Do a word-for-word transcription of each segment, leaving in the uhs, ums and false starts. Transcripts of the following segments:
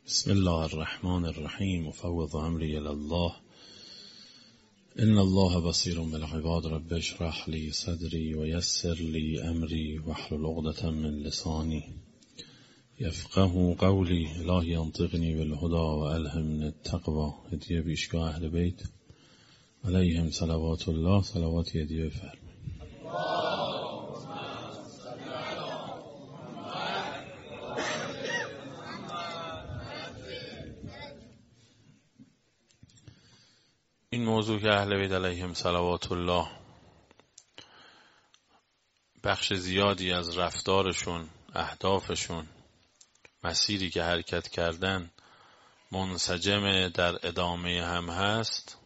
بسم الله الرحمن الرحیم مفوض امری الی الله ان الله بصیر بالعباد رب اشرح لی صدری و یسر لی امری واحلل عقدة من لسانی یفقهوا قولی. الهی انطقنی بالهدی و الهمنی التقوی. هدیه پیشگاه اهل بیت علیهم صلوات الله. صلوات هدیه بفرمایید. این موضوع که اهل بیت علیهم صلوات الله بخش زیادی از رفتارشون، اهدافشون، مسیری که حرکت کردن منسجم در ادامه هم هست،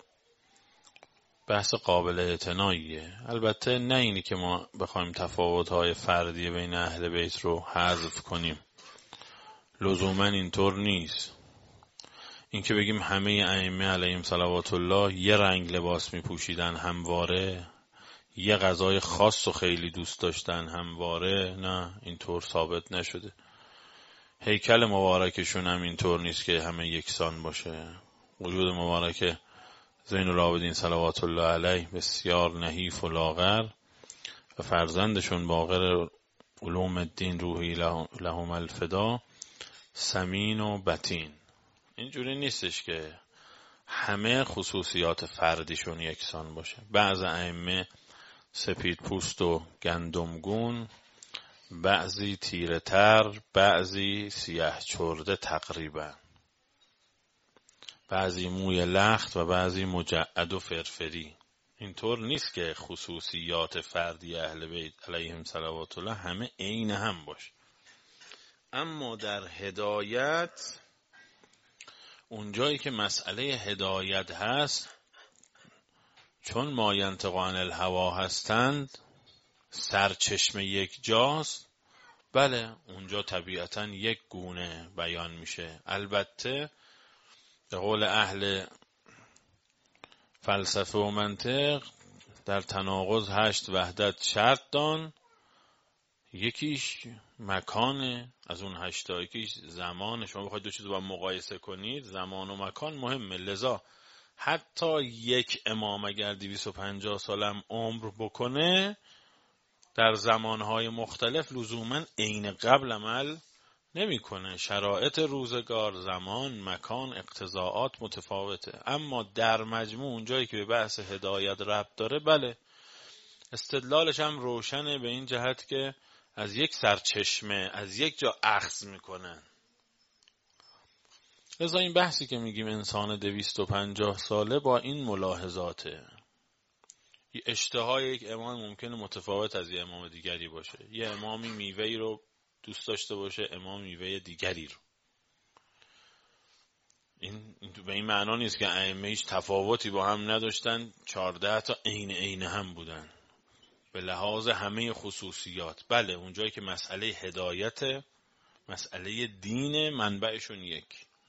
بحث قابل اعتناییه. البته نه اینی که ما بخوایم تفاوت‌های فردی بین اهل بیت رو حذف کنیم، لزوما اینطور نیست. این که بگیم همه ائمه علیهم صلوات الله یه رنگ لباس می پوشیدن همواره، یه غذای خاص و خیلی دوست داشتن همواره، نه، اینطور ثابت نشده. هیکل مبارکشون هم اینطور نیست که همه یکسان باشه. وجود مبارک زین العابدین صلوات الله علیه بسیار نحیف و لاغر و فرزندشون باقر علوم الدین روحی لهم الفدا سمین و بطین. اینجوری نیستش که همه خصوصیات فردیشون یکسان باشه. بعض ائمه سپید پوست و گندمگون، بعضی تیره تر، بعضی سیاه چرده تقریبا، بعضی موی لخت و بعضی مجعد و فرفری. اینطور نیست که خصوصیات فردی اهل بیت علیهم صلوات الله همه عین هم باشه. اما در هدایت، اونجایی که مسئله هدایت هست، چون ما ینطق عن الهوا هستند، سرچشمه یک جاست، بله اونجا طبیعتا یک گونه بیان میشه. البته به قول اهل فلسفه و منطق در تناقض هشت وحدت شرط دان، یکیش مکانه، از اون هشتا یکیش زمانه. شما بخواید دو چیز با مقایسه کنید، زمان و مکان مهمه. لذا حتی یک امام اگر دویست و پنجاه سالم عمر بکنه، در زمانهای مختلف لزوما عین قبل عمل نمیکنه. شرایط روزگار، زمان، مکان، اقتضاعات متفاوته. اما در مجموع اونجایی که به بحث هدایت ربط داره، بله استدلالش هم روشنه به این جهت که از یک سرچشمه، از یک جا اخذ میکنن. لذا این بحثی که میگیم انسان دویست و پنجاه ساله با این ملاحظاته. اشتهای یک امام ممکنه متفاوت از یه امام دیگری باشه. یه امامی میوهی رو دوست داشته باشه، امام میوه دیگری رو. این به این معنا نیست که ائمه هیچ تفاوتی با هم نداشتن، چهارده تا عین عین هم بودن به لحاظ همه خصوصیات. بله اونجایی که مسئله هدایت، مسئله دین، منبعشون یک.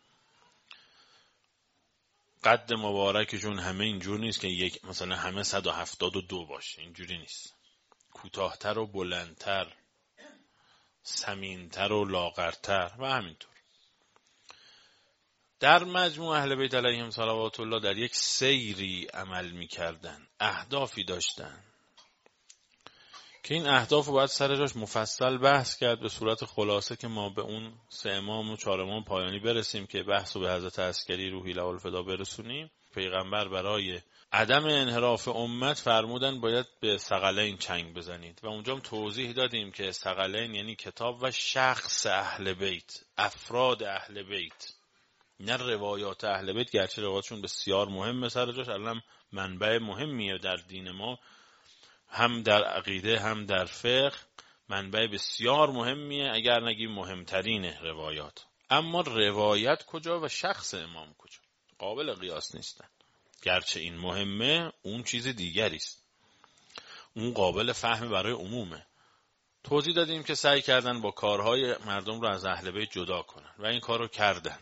قد مبارکشون همه اینجور نیست که یک مثلا همه صد و هفتاد و دو باشه، اینجوری نیست. کوتاهتر و بلندتر، سمینتر و لاغرتر و همینطور. در مجموع اهل بیت علیهم صلوات الله در یک سیری عمل می‌کردن، اهدافی داشتن که این اهداف رو باید سر جاش مفصل بحث کرد به صورت خلاصه که ما به اون سه امام و چهار امام پایانی برسیم که بحث رو به حضرت عسکری روحی له الفدا برسونیم. پیغمبر برای عدم انحراف امت فرمودن باید به ثقلین چنگ بزنید و اونجا هم توضیح دادیم که ثقلین یعنی کتاب و شخص اهل بیت، افراد اهل بیت، نه روایات اهل بیت، گرچه روایاتشون بسیار مهمه سر جاش، الان منبع مهمیه در دین ما، هم در عقیده هم در فقه منبع بسیار مهمیه، اگر نگیم مهمترینه روایات. اما روایت کجا و شخص امام کجا؟ قابل قیاس نیستن. گرچه این مهمه، اون چیز دیگری است، اون قابل فهم برای عمومه. توضیح دادیم که سعی کردن با کارهای مردم رو از اهل بیت جدا کنن و این کار رو کردن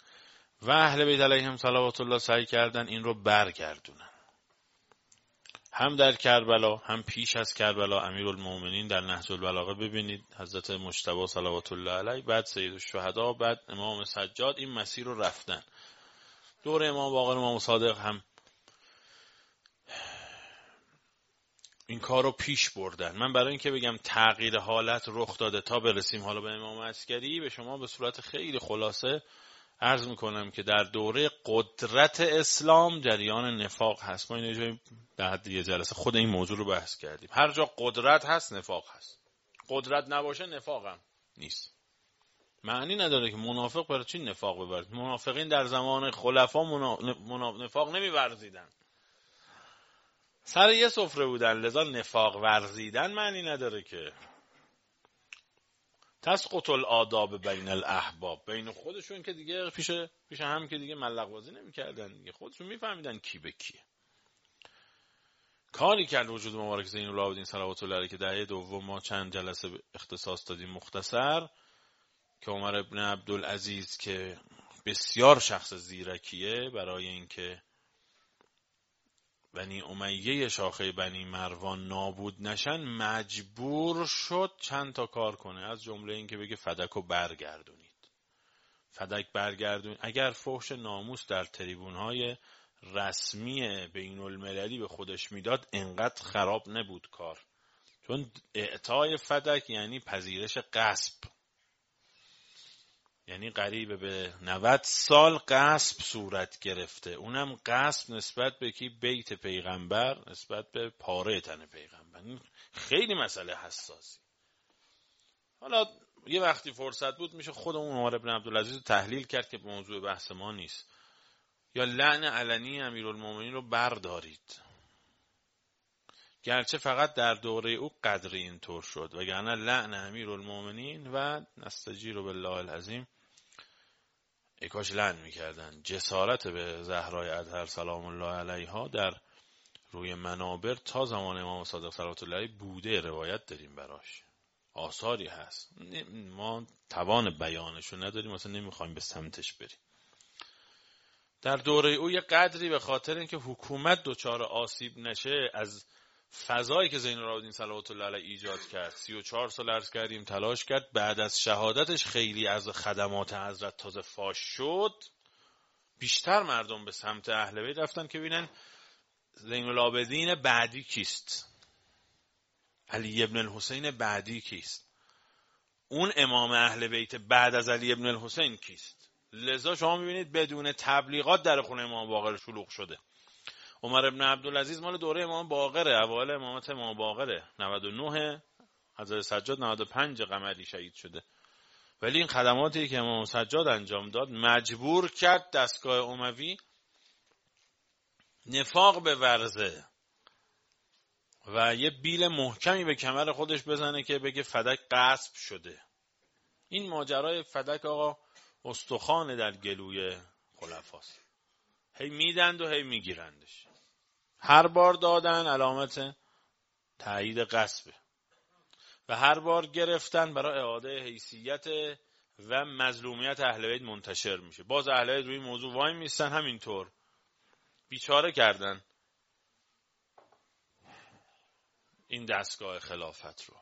و اهل بیت علیهم صلوات الله سعی کردن این رو برگردونن. هم در کربلا هم پیش از کربلا. امیرالمومنین در نهج البلاغه ببینید حضرت مجتبی صلوات الله علیه، بعد سید الشهدا، بعد امام سجاد این مسیر رو رفتن. دور امام باقر، امام صادق هم این کار رو پیش بردن. من برای اینکه بگم تغییر حالت رخ داده تا برسیم حالا به امام عسکری، به شما به صورت خیلی خلاصه عرض میکنم که در دوره قدرت اسلام جریان نفاق هست. ما این جایی بعد یه جلسه خود این موضوع رو بحث کردیم. هر جا قدرت هست نفاق هست، قدرت نباشه نفاق هم نیست. معنی نداره که منافق برای چی نفاق ببرد. منافقین در زمان خلفا منا... منا... نفاق نمی‌ورزیدن، سر یه سفره بودن، لذا نفاق ورزیدن معنی نداره که. تسقط الآداب بین الاحباب، بین خودشون که دیگه پیش پیش هم که دیگه ملق بازی نمی‌کردن دیگه، خودشون میفهمیدن کی به کیه. کاری کرد وجود مبارک زین العابدین صلوات الله علیه که دهه دوم ما چند جلسه اختصاص دادیم مختصر، که عمر ابن عبدالعزیز که بسیار شخص زیرکیه، برای اینکه بنی امیه شاخه بنی مروان نابود نشن مجبور شد چند تا کار کنه. از جمله این که بگه فدکو برگردونید. فدک برگردون. اگر فحش ناموس در تریبون‌های رسمی بین المللی به خودش میداد انقدر خراب نبود کار، چون اعطای فدک یعنی پذیرش غصب، یعنی قریب به نود سال غصب صورت گرفته، اونم غصب نسبت به کی؟ بیت پیغمبر، نسبت به پاره تن پیغمبر. این خیلی مسئله حساسی. حالا یه وقتی فرصت بود میشه خودمون عمر ابن عبدالعزیز رو تحلیل کرد که موضوع بحث ما نیست. یا لعن علنی امیرالمومنین رو بردارید، گرچه فقط در دوره او قدری اینطور شد، وگرنه لعن امیرالمومنین و نستجیر بالله العظیم ای کاش لعن میکردن. جسارت به زهرای اطهر سلام الله علیها در روی منابر تا زمان امام صادق صلوات الله علیه بوده، روایت داریم براش، آثاری هست، ما توان بیانشو نداریم، مثلا نمیخوایم به سمتش بریم. در دوره او یه قدری به خاطر اینکه حکومت دچار آسیب نشه از فضایی که زین العابدین صلوات الله علیه ایجاد کرد، سی و چهار سال عرض کردیم تلاش کرد، بعد از شهادتش خیلی از خدمات حضرت تازه فاش شد، بیشتر مردم به سمت اهل بیت رفتن که ببینن زین العابدین بعدی کیست، علی ابن الحسین بعدی کیست، اون امام اهل بیت بعد از علی ابن الحسین کیست. لذا شما میبینید بدون تبلیغات در خونه امام باقر شلوغ شده. عمر ابن عبدالعزیز مال دوره امام باقره، اوایل امامت امام باقره، نود و نه، حضرت سجاد نود و پنج قمری شهید شده، ولی این خدماتی که امام سجاد انجام داد مجبور کرد دستگاه اموی نفاق به ورزه و یه بیل محکمی به کمر خودش بزنه که بگه فدک غصب شده. این ماجرای فدک آقا استخوان در گلوی خلفاست، هی میدند و هی میگیرندش، هر بار دادن علامت تایید غصبه و هر بار گرفتن برای اعاده حیثیت و مظلومیت اهل بیت منتشر میشه. باز اهل بیت روی این موضوع وای میستن، همینطور بیچاره کردن این دستگاه خلافت رو.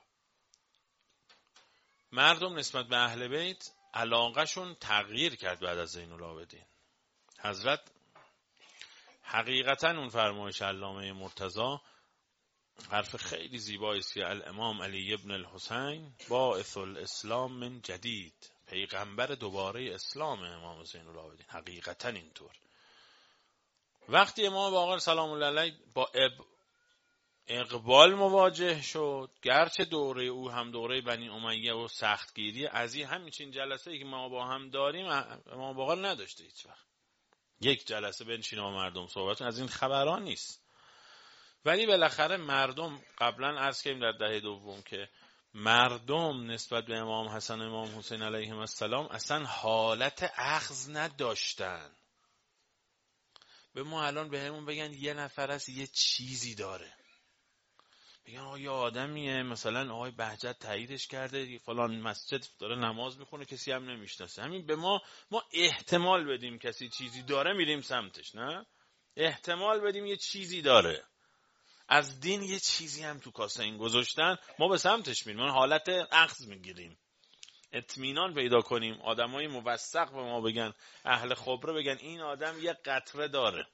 مردم نسبت به اهل بیت علاقهشون تغییر کرد بعد از زین العابدین. حضرت حقیقتا اون فرمایش علامه مرتضی حرف خیلی زیبایی است که الامام علی ابن الحسین باعث الاسلام من جدید، پیغمبر دوباره اسلام امام زین العابدین. حقیقتا اینطور. وقتی امام باقر سلام الله علیه با اب اقبال مواجه شد، گرچه دوره او هم دوره بنی امیه و سختگیری از این همین جلسه‌ای که ما با هم داریم امام باقر نداشته هیچ وقت یک جلسه بنشینه با مردم صحبت، از این خبران نیست. ولی بالاخره مردم، قبلا عرض کردیم در دهه دوم که مردم نسبت به امام حسن امام حسین علیهم السلام اصلا حالت اخذ نداشتن. به ما الان به همون بگن یه نفر است یه چیزی داره، بگن آقا یه آدمیه مثلا آقای بهجت تاییدش کرده فلان مسجد داره نماز میخونه کسی هم نمیشناسه، همین به ما ما احتمال بدیم کسی چیزی داره میریم سمتش، نه احتمال بدیم یه چیزی داره. از دین یه چیزی هم تو کاسه این گذاشتن، ما به سمتش میریم، ما حالت اخذ میگیریم، اطمینان پیدا کنیم، آدمای موثق به ما بگن، اهل خبره بگن این آدم یه قطره داره.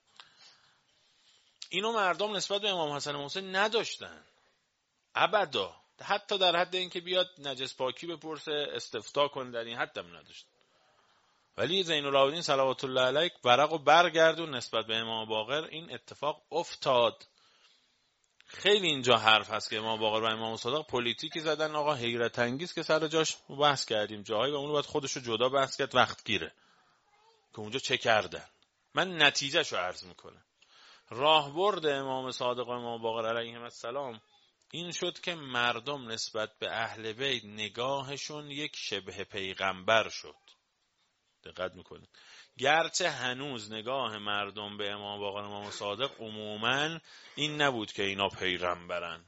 اینو مردم نسبت به امام حسن و حسین نداشتن ابدا، حتی در حد اینکه بیاد نجس پاکی بپرسه استفتاء کنه در این حد هم نداشت. ولی زین العابدین صلوات الله علیه ورقو برگردون نسبت به امام باقر این اتفاق افتاد. خیلی اینجا حرف هست که امام باقر و امام صادق پلیتیکی زدن آقا حیرت انگیز که سر جاش بحث کردیم، جاهایی و اونو باید خودشو جدا بحث کرد، وقت گیره که اونجا چه کردن. من نتیجه شو عرض میکنم. راهبرد امام صادق و امام باقر علیهم السلام این شد که مردم نسبت به اهل بیت نگاهشون یک شبه پیغمبر شد. دقت میکنید، گرچه هنوز نگاه مردم به امام باقر و امام صادق عموماً این نبود که اینا پیغمبرن.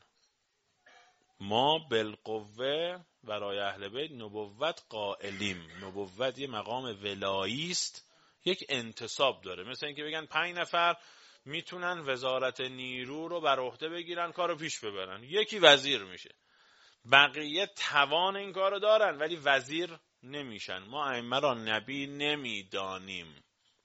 ما بالقوه برای اهل بیت نبوت قائلیم. نبوت یه مقام ولایی است، یک انتصاب داره. مثل اینکه بگن پنج نفر میتونن وزارت نیرو رو بر عهده بگیرن، کارو پیش ببرن، یکی وزیر میشه، بقیه توان این کارو دارن ولی وزیر نمیشن. ما ائمه را نبی نمیدانیم،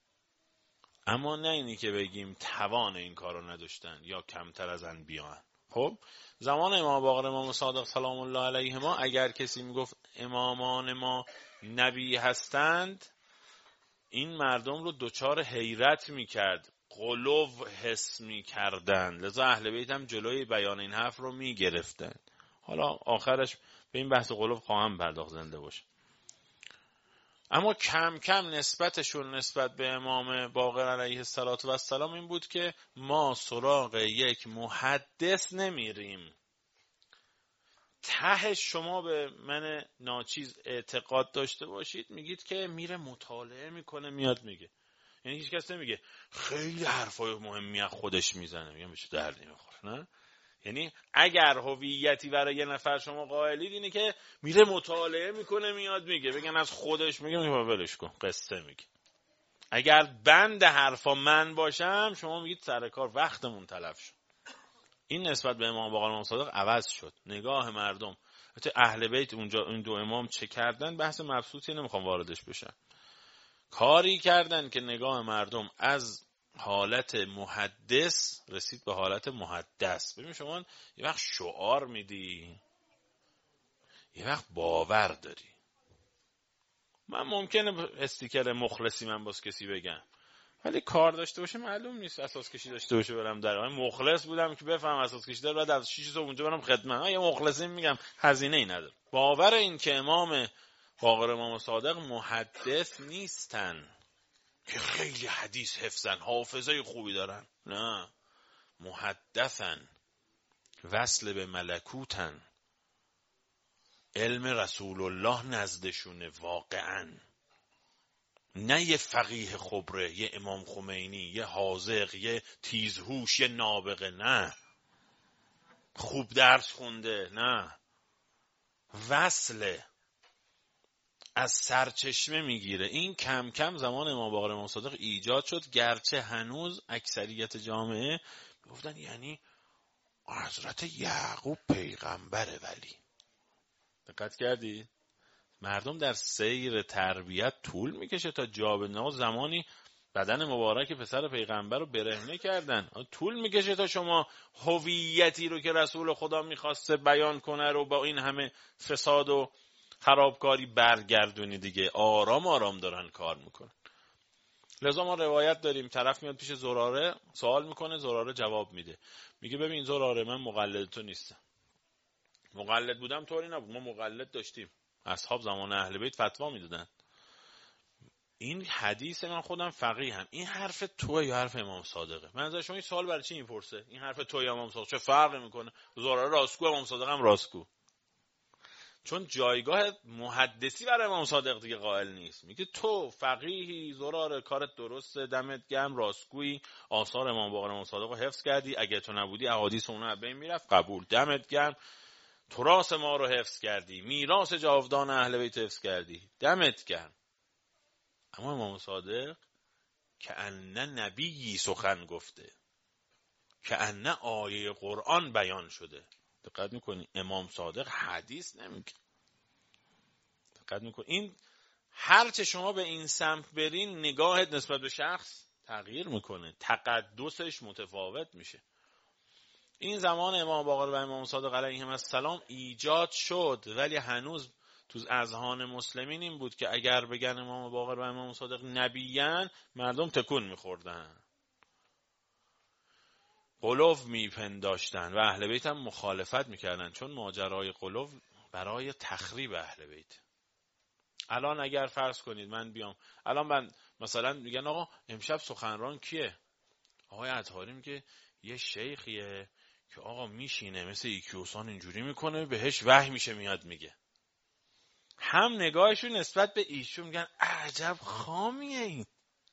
اما نه اینی که بگیم توان این کارو نداشتن یا کمتر از انبیاء. خب زمان امام باقر امام صادق سلام الله علیهما اگر کسی میگفت امامان ما نبی هستند، این مردم رو دوچار حیرت میکرد، غلو حس میکردن، لذا اهل بیت هم جلوی بیان این حرف رو میگرفتن. حالا آخرش به این بحث غلو خواهم پرداخت زنده باشه. اما کم کم نسبتشون نسبت به امام باقر علیه السلام این بود که ما سراغ یک محدث نمیریم. ته شما به من ناچیز اعتقاد داشته باشید میگید که میره مطالعه میکنه میاد میگه، یعنی هیچ کس نمیگه خیلی حرفای مهمی از خودش میزنه، میگم بهش درد نمیخوره. نه، یعنی اگر هویتی برای یه نفر شما قائلید اینه که میره مطالعه میکنه میاد میگه، بگن از خودش میگه میگه ولش کن قصه میگه. اگر بند حرفا من باشم شما میگید سر کار وقتمون تلف شد. این نسبت به امام باقر و امام صادق عوض شد. نگاه مردم حتی اهل بیت اونجا این دو امام چه کردن بحث مبسوطی نمیخوام واردش بشم. کاری کردن که نگاه مردم از حالت محدث رسید به حالت محدث. ببین شما یه وقت شعار میدی، یه وقت باور داری. من ممکنه استیکر مخلصی من باز کسی بگم، ولی کار داشته باشه معلوم نیست، اساس کشی داشته باشه برم در من مخلص بودم که بفهم اساس کشی داره، بعد از شش صبح اونجا برم خدمت. یه مخلصی میگم هزینه ای نداره. باور این که امام باقر امام صادق محدث نیستن که خیلی حدیث حفظن، حافظه خوبی دارن، نه، محدثن، وصل به ملکوتن، علم رسول الله نزدشونه واقعا، نه یه فقیه خبره، یه امام خمینی، یه حاذق، یه تیزهوش، یه نابغه، نه، خوب درس خونده، نه، وصله، از سرچشمه میگیره. این کم کم زمان امام باقر امام صادق ایجاد شد، گرچه هنوز اکثریت جامعه گفتن یعنی حضرت یعقوب پیغمبره. ولی دقت کردی؟ مردم در سیر تربیت طول میکشه تا جا به جا. زمانی بدن مبارک پسر پیغمبر رو برهنه کردن، طول میکشه تا شما هویتی رو که رسول خدا میخواسته بیان کنه رو با این همه فساد و خرابکاری برگردونی دیگه. آرام آرام دارن کار میکنن. لذا ما روایت داریم طرف میاد پیش زراره سوال میکنه، زراره جواب میده، میگه ببین زراره من مقلد تو نیستم. مقلد بودم طوری نبود، ما مقلد داشتیم، اصحاب زمان اهل بیت فتوا میدادن. این حدیث من خودم فقیه هم، این حرف توه یا حرف امام صادقه؟ من از شما این سوال برای چی میپرسه؟ این حرف توه یا امام صادق؟ چه فرقی میکنه؟ زراره راستگو، امام صادق هم راستگو. چون جایگاه محدثی برای امام صادق دیگه قائل نیست. میگه تو فقیهی، زراره کارت درسته، دمت گرم، راستگویی، آثار امام باقر امام صادق رو حفظ کردی، اگه تو نبودی احادیث اونها از بین میرفت، قبول، دمت گرم، تراث ما رو حفظ کردی، میراث جاودان اهل بیت حفظ کردی، دمت گرم. اما امام صادق که ان نبیی سخن گفته، که انه آیه قرآن بیان شده. دقت میکنی امام صادق حدیث نمیگه. دقت میکنی این هرچه شما به این سمت برین نگاهت نسبت به شخص تغییر میکنه، تقدسش متفاوت میشه. این زمان امام باقر و امام صادق علیهم السلام ایجاد شد، ولی هنوز تو اذهان مسلمین این بود که اگر بگن امام باقر و امام صادق نبیین مردم تکون میخوردن، قلوب میپنداشتن و اهل بیت هم مخالفت میکردن، چون ماجرای قلوب برای تخریب اهل بیت. الان اگر فرض کنید من بیام الان من مثلا میگن آقا امشب سخنران کیه؟ آقای عطاری میگه یه شیخیه که آقا میشینه مثل ایکیوسان اینجوری میکنه، بهش وحی میشه میاد میگه. هم نگاهشون نسبت به ایشون میگن عجب خامیه این،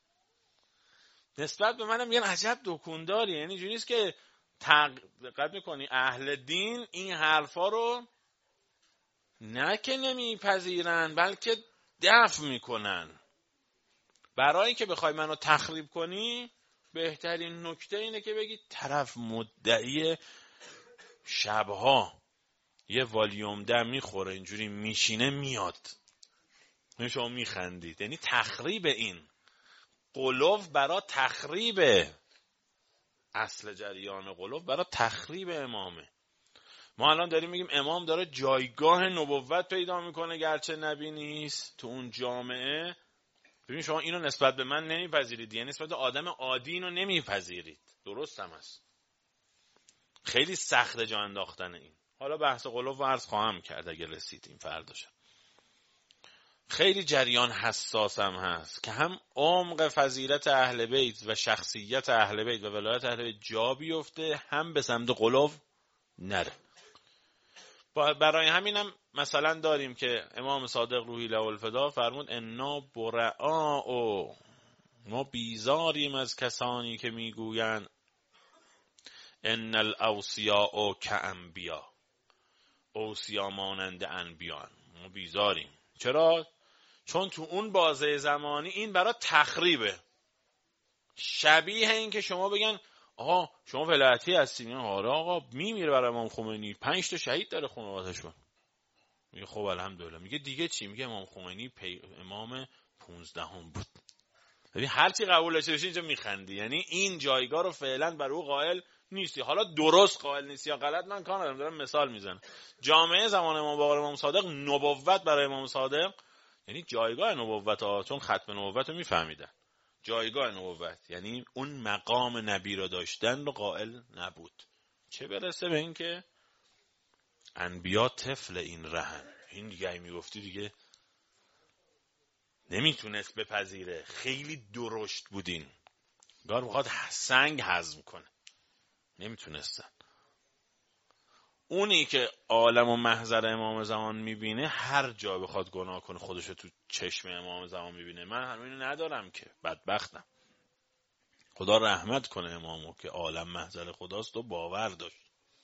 نسبت به منم میگن عجب دکونداری. یعنی اینجوری نیست که دقت میکنی اهل دین این حرفا رو نه که نمیپذیرن بلکه دفع میکنن. برای اینکه بخوای منو تخریب کنی بهترین نکته اینه که بگی طرف مدعی شبها یه والیوم دم میخوره اینجوری میشینه میاد، شما میخندید. یعنی تخریب این قلوب برای تخریب اصل جریان قلوب برای تخریب امامه. ما الان داریم میگیم امام داره جایگاه نبوت پیدا میکنه گرچه نبی نیست تو اون جامعه. ببین شما اینو نسبت به من نمیپذیرید، یعنی نسبت به آدم عادی اینو نمیپذیرید. درست هم است. خیلی سخته جا انداختن این. حالا بحث قلوب و عرض خواهم کرد اگه رسیدیم فرداش. خیلی جریان حساس هم هست که هم عمق فضیلت اهل بیت و شخصیت اهل بیت و ولایت اهل بیت جا بیفته، هم به سمت قلوب نره. برای همینم مثلا داریم که امام صادق روحی له الفدا فرمود انا برعاء، ما بیزاریم از کسانی که میگویند ان الاوصیاء کانبیا، اوصیا مانند انبیان. ما بیزاریم. چرا؟ چون تو اون بازه زمانی این برای تخریبه. شبیه این که شما بگن آقا شما ولایتی هستین، آره آقا میمیره برای امام خمینی، پنج تا شهید داره خانواده‌شون. میگه خب الحمدلله. میگه دیگه چی؟ میگه امام خمینی پی... امام پونزدهم بود. یعنی هر چی قبولش بشه اینجا میخندی. یعنی این جایگاه رو فعلا بر او قائل نیستی. حالا درست قائل نیستی یا غلط من کار ندارم، دارم مثال میزنم. جامعه زمان امام باقر امام صادق نبوت برای امام صادق یعنی جایگاه نبوت ها، چون ختم نبوت رو میفهمیدن. جایگاه نبوت یعنی اون مقام نبی رو داشتن رو قائل نبود. چه برسه به این که انبیا طفل این رهن. این دیگه ای میگفتی دیگه نمیتونست بپذیره. خیلی درشت بودین. گار بخواد سنگ هضم کنه نمیتونستن. اونی که عالم و محضر امام زمان میبینه هر جا بخواد گناه کنه خودشو تو چشم امام زمان میبینه. من همینو ندارم که بدبختم. خدا رحمت کنه امامو که عالم محضر خداست و باور داشت.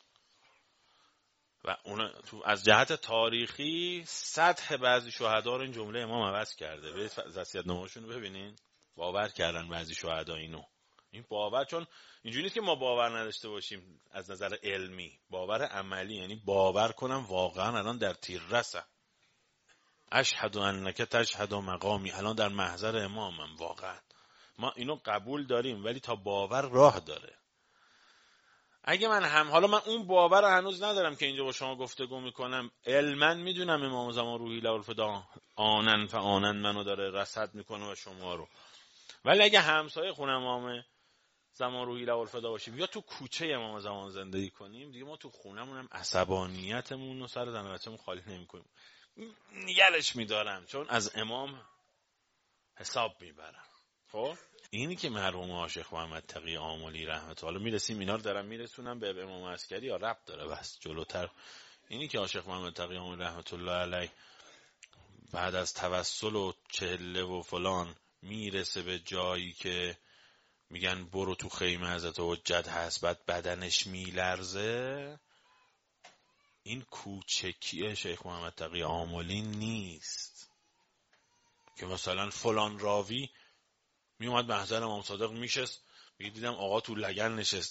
و اون تو از جهت تاریخی سطح بعضی شهدا رو این جمله امام عوض کرده. برید وصیت‌نامه‌شون رو ببینین. باور کردن بعضی شهدا اینو. این باور، چون اینجوری نیست که ما باور نداشته باشیم از نظر علمی، باور عملی. یعنی باور کنم واقعا الان در تیررسم، اشهد انک تشهد مقامی، الان در محضر امامم. واقعا ما اینو قبول داریم ولی تا باور راه داره. اگه من هم حالا من اون باور رو هنوز ندارم که اینجا با شما گفتگو میکنم، علما میدونم امام زمان روحی له الفدا آنن فآنن منو داره رصد میکنه و شما رو، ولی اگه همسایه خونه امام زمان روحی له الفدا باشیم یا تو کوچه امام زمان زندگی کنیم دیگه، ما تو خونمون هم عصبانیتمون رو سر زن و بچه‌مون خالی نمی‌کنیم. نگرش می‌دارم چون از امام حساب میبرم. خب اینی که مرحوم شیخ محمد تقی آملی رحمت الله، میرسیم اینا رو دارم میرسونم به امام عسکری یا ربط داره بس جلوتر. اینی که شیخ محمد تقی آملی رحمت الله علیه بعد از توسل و چله و فلان میرسه به جایی که میگن برو تو خیمه حضرت حجت هست، بعد بدنش میلرزه، این کوچکی شیخ محمد تقی آملی نیست که مثلا فلان راوی میومد محضر امام صادق میشست میگه دیدم آقا تو لگن نشسته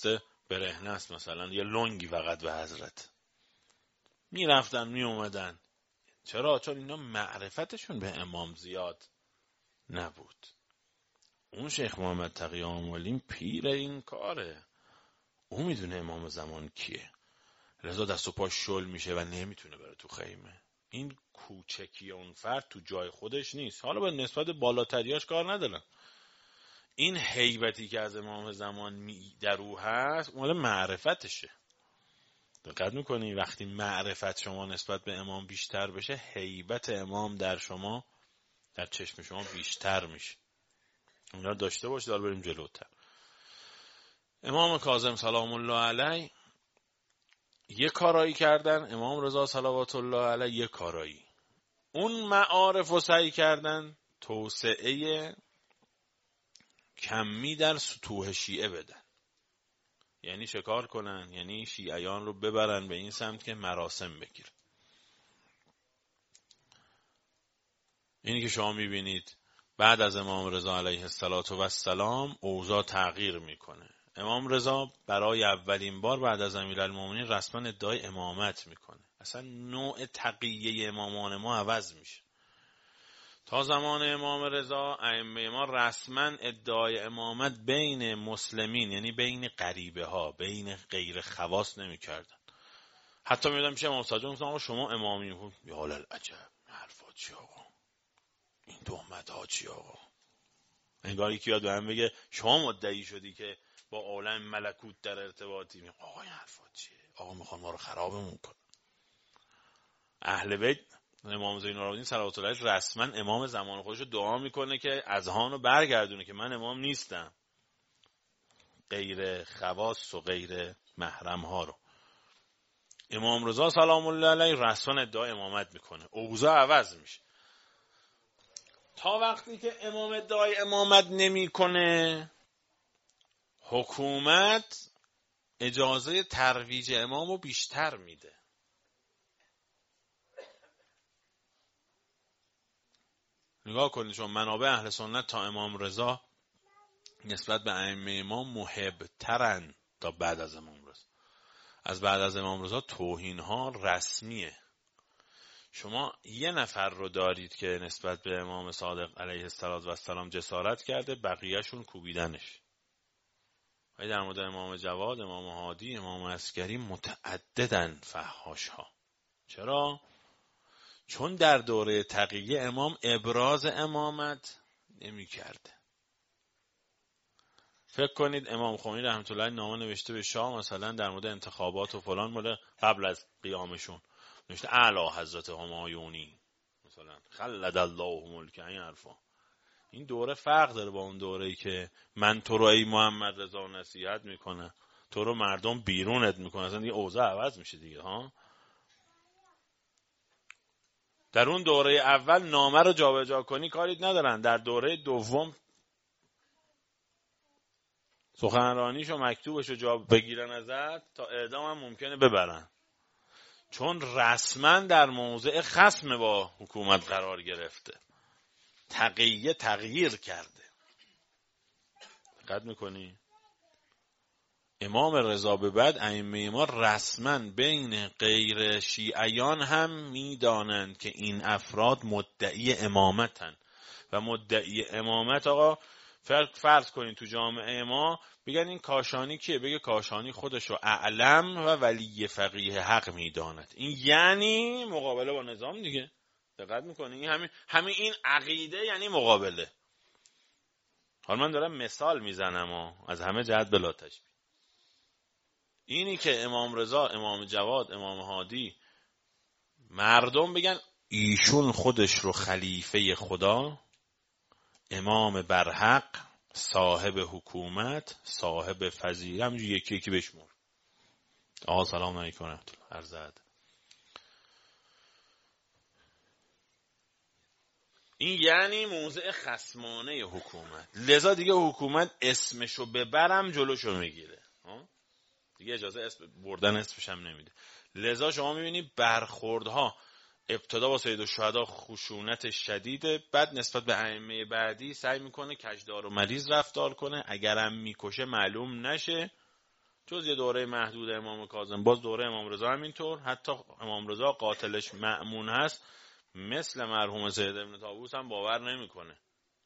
برهنه است مثلا، یه لنگی فقط به حضرت می رفتن می اومدن. چرا؟ چون اینا معرفتشون به امام زیاد نبود. اون شیخ محمد تقی آملین پیر این کاره، اون میدونه امام زمان کیه، لذا دست و پاش شل میشه و نمیتونه بره تو خیمه. این کوچکی اون فرد تو جای خودش نیست. حالا به نسبت بالاتریاش کار ندارم، این هیبتی که از امام زمان در او هست مال معرفتشه. دقت میکنی وقتی معرفت شما نسبت به امام بیشتر بشه، هیبت امام در شما، در چشم شما بیشتر میشه. اینا داشته باش. دار بریم جلوتر. امام کاظم سلام الله علیه یه کارایی کردن، امام رضا صلوات الله علیه یه کارایی. اون معارف رو سعی کردن توسعه کمی در سطوح شیعه بدن، یعنی شکار کنن، یعنی شیعیان رو ببرن به این سمت که مراسم بگیرن. اینی که شما میبینید بعد از امام رضا علیه السلام اوضاع تغییر میکنه. امام رضا برای اولین بار بعد از امیرالمومنین رسما ادعای امامت میکنه. اصلا نوع تقیه امامان ما عوض میشه. تا زمان امام رضا ائمه ما رسما ادعای امامت بین مسلمین، یعنی بین غریبه ها، بین غیر خواص نمیکردن. حتی میادم میشه امام صادق میگفتن شما امامی بود. یا العجب، حرفا چی آقا، این تهمت ها چی آقا؟ انگار یکی یاد به هم بگه شما مدعی شدی که با عالم ملکوت در ارتباطی. می آقا این حرفا چیه؟ آقا میخوان ما رو خرابمون کنن. اهل بیت امام زین العابدین صلوات الله علیه رسما امام زمان خودش رو دعا میکنه که اذهان رو برگردونه که من امام نیستم، غیر خواص و غیر محرم ها رو. امام رضا سلام الله علیه رسما ادعا امامت میکنه، اوضاع عوض میشه. تا وقتی که امام ادعای امامت نمیکنه، حکومت اجازه ترویج امام رو بیشتر میده. نگاه کنید شما منابع اهل سنت تا امام رضا نسبت به ائمه امام محب ترن تا بعد از امام رضا. از بعد از امام رضا توهین ها رسمیه. شما یه نفر رو دارید که نسبت به امام صادق علیه السلام جسارت کرده، بقیهشون کوبیدنش. ولی در مورد امام جواد، امام هادی، امام عسکری متعددن فحاش ها. چرا؟ چون در دوره تقیه امام ابراز امامت نمی کرده. فکر کنید امام خمینی رحمت الله نامه نوشته به شاه مثلا در مورد انتخابات و فلان، مال قبل از قیامشون، نوشته اعلی حضرت همایونی مثلا خلد الله ملک، این حرفا. این دوره فرق داره با اون دوره‌ای که من تو رو ای محمد رضا نصیحت میکنه، تو رو مردم بیرونت میکنه. اصلا دیگه اوضاع عوض میشه دیگه ها. در اون دوره اول نامه رو جابجا کنی کاریت ندارن. در دوره دوم سخنرانیشو مکتوبشو جا بگیرن ازت، تا اعدام هم ممکنه ببرن، چون رسما در موضع خصم با حکومت قرار گرفته. تقیه تغییر کرده. دقت میکنی؟ امام رضا به بعد ائمه ما رسما بین غیر شیعیان هم میدانند که این افراد مدعی امامتن و مدعی امامت آقا فرض کنین تو جامعه ما بگن این کاشانی کیه، بگه کاشانی خودش رو اعلم و ولی فقیه حق میداند. این یعنی مقابله با نظام دیگه. دقت میکنین؟ همین همین این عقیده یعنی مقابله. حالا من دارم مثال میزنم و از همه جهت بلا تشبیه. اینی که امام رضا، امام جواد، امام هادی مردم بگن ایشون خودش رو خلیفه خدا، امام برحق، صاحب حکومت، صاحب فضیلت، همینجوری یکی یکی بشمور. آقا سلام علیکم رحمت الله، عرض ادب. این یعنی موضع خصمانه حکومت. لذا دیگه حکومت اسمشو ببرم جلوشو میگیره، دیگه اجازه اسم بردن اسمش هم نمیده. لذا شما میبینید برخوردها ابتدا با سید الشهدا خشونت شدیده، بعد نسبت به ائمه بعدی سعی میکنه کجدار و مریض رفتار کنه، اگرم میکشه معلوم نشه، جز یه دوره محدود امام کاظم، باز دوره امام رضا همینطور. حتی امام رضا قاتلش مأمون هست، مثل مرحوم سید ابن طاووس هم باور نمیکنه.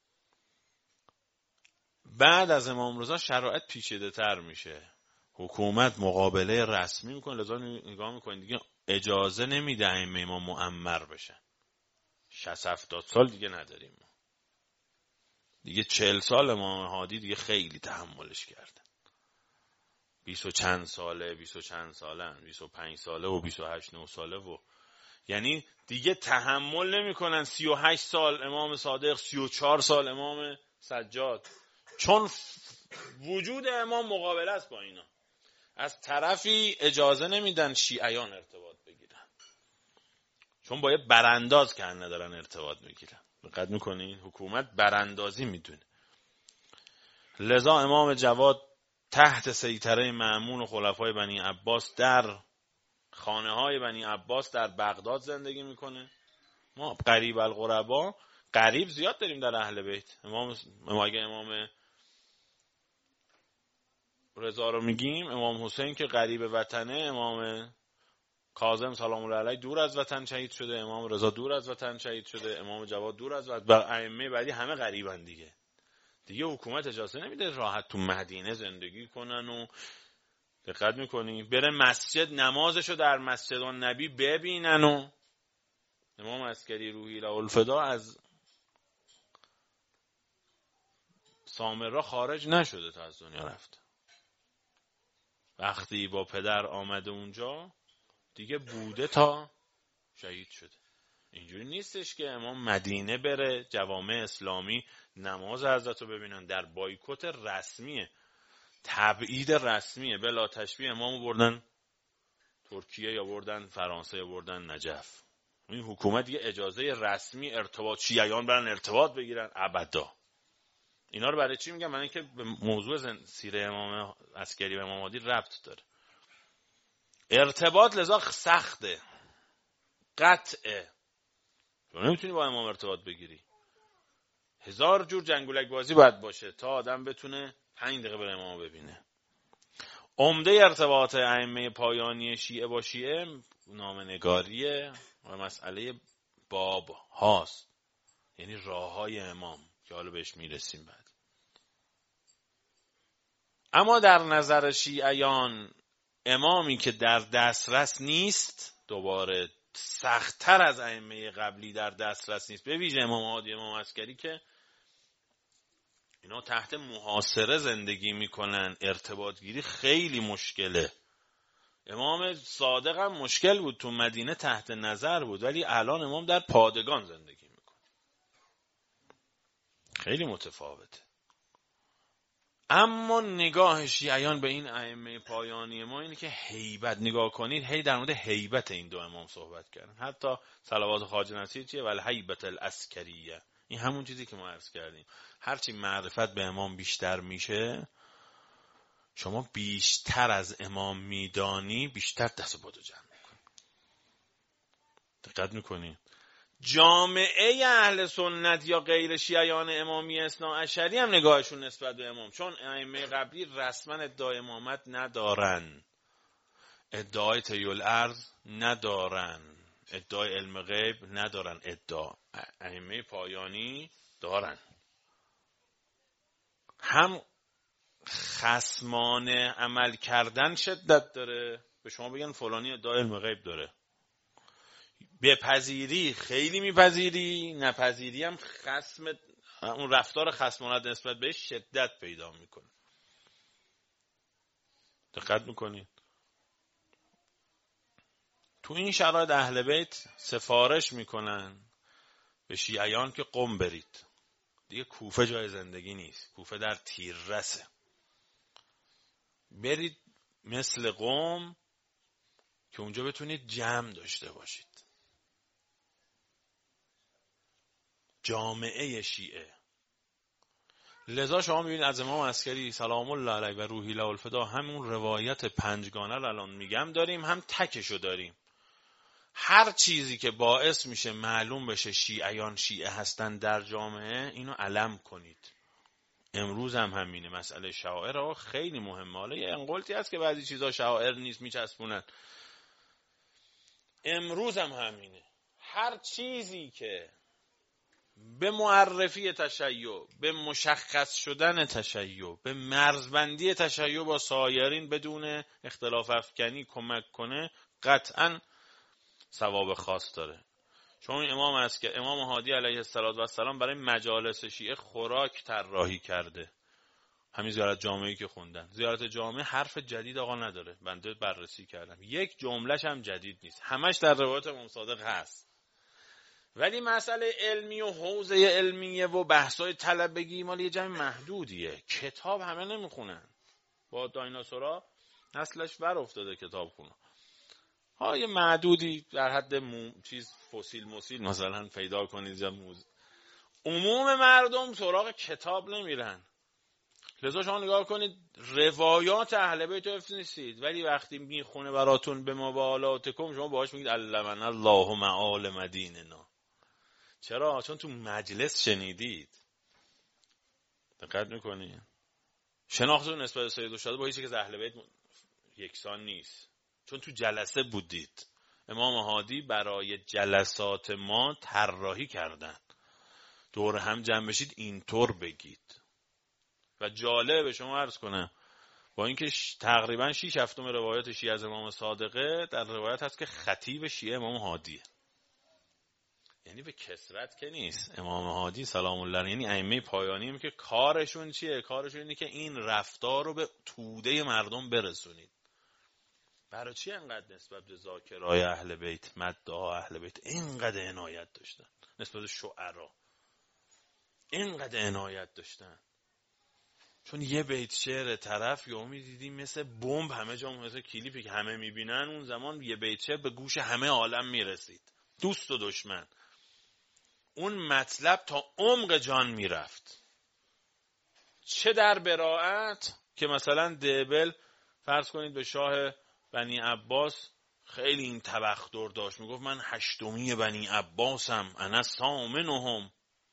بعد از امام رضا شرایط پیچیده تر میشه، حکومت مقابله رسمی میکنه، لذا نگاه میکنید دیگه اجازه نمیده ائمه ما معمر بشن. شصت هفتاد سال دیگه نداریم ما. دیگه چهل سال امام هادی دیگه خیلی تحملش کردن. بیست و چند ساله، بیست و چند ساله، بیست و پنج ساله و بیست و هشت نه ساله و یعنی دیگه تحمل نمیکنن. سی و هشت سال امام صادق، سی و چهار سال امام سجاد، چون وجود امام مقابله است با اینا. از طرفی اجازه نمیدن شیعیان ارتباط بگیرن، چون باید برانداز که ندارن ارتباط بگیرن. دقت میکنین؟ حکومت براندازی میدونه. لذا امام جواد تحت سیطره مأمون و خلفای بنی عباس در خانه های بنی عباس در بغداد زندگی میکنه. ما قریب القربا قریب زیاد داریم در اهل بیت. امام اگه امام رضا رو میگیم، امام حسین که قریب وطنه، امام کاظم سلام الله علیه دور از وطن شهید شده، امام رضا دور از وطن شهید شده، امام جواد دور از وطن، و ائمه بعدی همه قریبن دیگه. دیگه حکومت اجازه نمیده راحت تو مدینه زندگی کنن و دقت میکنی بره مسجد نمازشو در مسجد النبی ببینن. و امام عسکری روحی له الفدا از سامرا خارج نشده تا از دنیا رفت. وقتی با پدر آمده اونجا دیگه بوده تا شهید شده. اینجوری نیستش که امام مدینه بره جوامع اسلامی نماز حضرت رو ببینن. در بایکوت رسمیه، تبعید رسمیه، بلا تشبیه امامو بردن ترکیه یا بردن فرانسه یا بردن نجف. این حکومت دیگه اجازه رسمی ارتباط شیعیان برن ارتباط بگیرن ابدا. اینا رو برای چی میگم؟ من اینکه به موضوع سیره امام عسکری و امام هادی ربط داره. ارتباط لذا سخته، قطعه. تو نمیتونی با امام ارتباط بگیری. هزار جور جنگولک بازی باید باشه تا آدم بتونه پنج دقیقه بره امام ببینه. عمده ارتباط ائمه پایانی شیعه با شیعه نامه‌نگاریه و مسئله باب هاست، یعنی راه های امام که حالا بهش میرسیم بعد. اما در نظر شیعیان امامی که در دسترس نیست، دوباره سخت‌تر از ائمه قبلی در دسترس نیست، به ویژه امام هادی امام عسکری که اینا تحت محاصره زندگی میکنن، ارتباط گیری خیلی مشکله. امام صادق هم مشکل بود، تو مدینه تحت نظر بود، ولی الان امام در پادگان زندگی میکنه. خیلی متفاوته. اما نگاه شیعیان به این ائمه پایانی ما اینه که هیبت، نگاه کنید هی در مورد هیبت این دو امام صحبت کردن. حتی صلوات خواجه نصیر چیه؟ ولی هیبت العسکریه. این همون چیزی که ما عرض کردیم، هرچی معرفت به امام بیشتر میشه، شما بیشتر از امام میدانی، بیشتر دست و پاتو جمع میکنی. دقت میکنی؟ جامعه اهل سنت یا غیر شیعیان امامی اثنا عشری هم نگاهشون نسبت به امام، چون ائمه قبلی رسما ادعای امامت ندارن، ادعای طیول ارض ندارن، ادعای علم غیب ندارن، ادعا ائمه پایانی دارن. هم خصمانه عمل کردن شدت داره، به شما بگن فلانی ادعای علم غیب داره، بپذیری خیلی میپذیری، نپذیری هم خصم، اون رفتار خصمانه نسبت بهش شدت پیدا میکنه. دقت میکنید؟ تو این شرایط اهل بیت سفارش میکنن به شیعیان که قم برید، دیگه کوفه جای زندگی نیست، کوفه در تیررسه، برید مثل قم که اونجا بتونید جمع داشته باشید. جامعه شیعه. لذا شما میبینید از امام عسکری سلام الله علیه و روحی له الفدا همون روایت پنجگانه رو الان میگم داریم، هم تکشو داریم. هر چیزی که باعث میشه معلوم بشه شیعیان شیعه هستن در جامعه، اینو علم کنید. امروز هم همینه. مسئله شعائر ها خیلی مهمه. حالا یه انقلتی هست که بعضی چیزا شعائر نیست میچسبونن. امروز هم همینه. هر چیزی که به معرفی تشیع، به مشخص شدن تشیع، به مرزبندی تشیع با سایرین بدون اختلاف افکنی کمک کنه، قطعاً ثواب خاص داره. چون امام است که امام هادی علیه السلام برای مجالس شیعه خوراک طراحی کرده. همین زیارت جامعه‌ای که خوندن، زیارت جامعه حرف جدید آقا نداره. بنده بررسی کردم، یک جملهش هم جدید نیست، همش در روایت امام صادق هست. ولی مسئله علمی و حوزه علمیه و بحثای طلبگی مال یه جمع محدودیه. کتاب همه نمیخونن. با دایناسورا نسلش ور افتاده کتاب خونه. ها یه معدودی در حد مو... چیز فسیل مسیل مثلا پیدا کنید یا موز. عموم مردم سراغ کتاب نمیرن. لذا شما نگاه کنید روایات اهل بیت حفظ نیستید، ولی وقتی میخونه براتون به مبالاتکم شما باهاش میگید علمنا الله معال مدیننا. چرا؟ چون تو مجلس شنیدید. دقت میکنید؟ شناختتون نسبت به سید الشهدا با هیچی که اهل بیت یکسان نیست، چون تو جلسه بودید. امام هادی برای جلسات ما طراحی کردن، دور هم جمع بشید اینطور بگید. و جالب به شما عرض کنم با اینکه تقریبا شیش هفتم روایات شیعه از امام صادقه در روایت هست که خطیب شیعه امام هادیه. یعنی به کثرت که نیست. امام هادی سلام الله علیه، یعنی ائمه پایانی هم که کارشون چیه؟ کارشون اینه که این رفتار رو به توده مردم برسونید. برای چی انقدر نسبت به ذاکرای اهل بیت، مدعا اهل بیت اینقدر عنایت داشتن؟ نسبت به شعرا اینقدر عنایت داشتن؟ چون یه بیت شعر طرف یا میدیدیم مثل بمب همه جا، مثل کلیپی که همه میبینن، اون زمان یه بیت شعر به گوش همه عالم میرسید، دوست و دشمن. اون مطلب تا عمق جان میرفت. چه در براءت که مثلا دبل فرض کنید به شاه بنی عباس خیلی این تبختر داشت، میگفت من هشتمی بنی عباسم، انا ثامنهم.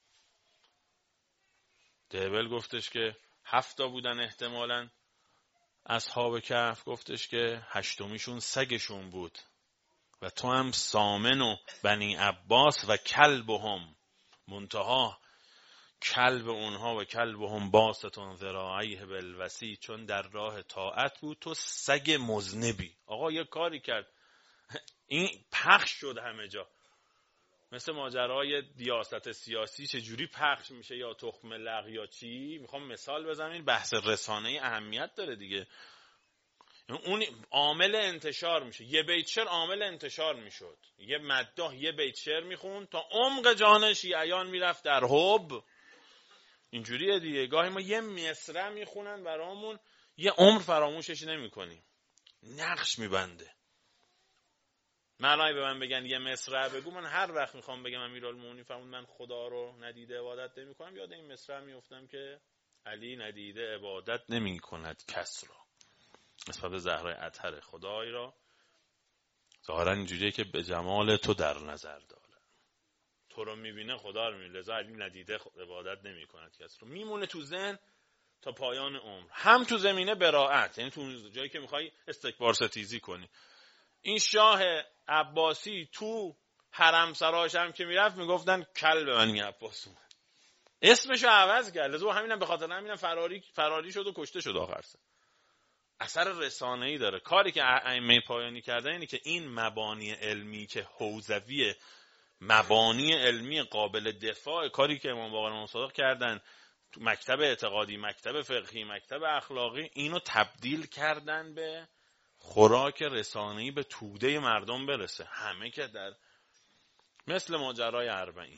دبل گفتش که هفتا بودن احتمالاً اصحاب کهف، گفتش که هشتمیشون سگشون بود و تو هم ثامن و بنی عباس و کلبهم، منتها کلب اونها و کلبهم باستون ذراعیه بالوسیع، چون در راه طاعت بود تو سگ مذنبی. آقا یه کاری کرد این پخش شد همه جا، مثل ماجرای دیاست سیاسی چجوری پخش میشه یا تخم لغ یا چی. میخوام مثال بزنم، بحث رسانه‌ای اهمیت داره دیگه. اون عامل انتشار میشه. یه بیت شعر عامل انتشار میشد، یه مداح یه بیت شعر میخوند تا عمق جان شیعیان میرفت در حب. اینجوریه دیگه. گاهی ما یه مصرع میخونن برامون یه عمر فراموشش نمیکنیم، نقش میبنده. معنی به من بگن یه مصرع بگو، من هر وقت میخوام بگم امیرالمومنین فرمود من خدا رو ندیده عبادت نمیکنم، یاد این مصرع میافتم که علی ندیده عبادت نمیکند کس را. نسبت به زهرای اطهر خدای را ظاهرا اینجوریه که به جمال تو در نظر داره، تو رو میبینه خدا رو میبینه، لذا علی ندیده عبادت نمیکند کس رو. میمونه تو ذهن تا پایان عمر. هم تو زمینه براءت، یعنی تو جایی که میخوای استکبار ستیزی کنی. این شاه عباسی تو حرم سراش هم که میرفت میگفتن کلب بنی عباس اومد، اسمشو عوض کرد. لذا همینم به خاطر همینم فراری فراری شد و کشته شد آخر سر. اثر رسانه‌ای داره. کاری که ائمه پایانی کردن اینه که این مبانی علمی که حوزوی مبانی علمی قابل دفاع، کاری که امام باقر امام صادق کردن تو مکتب اعتقادی، مکتب فقهی، مکتب اخلاقی، اینو تبدیل کردن به خوراک رسانه‌ای به توده مردم برسه. همه که در مثل ماجرای اربعین،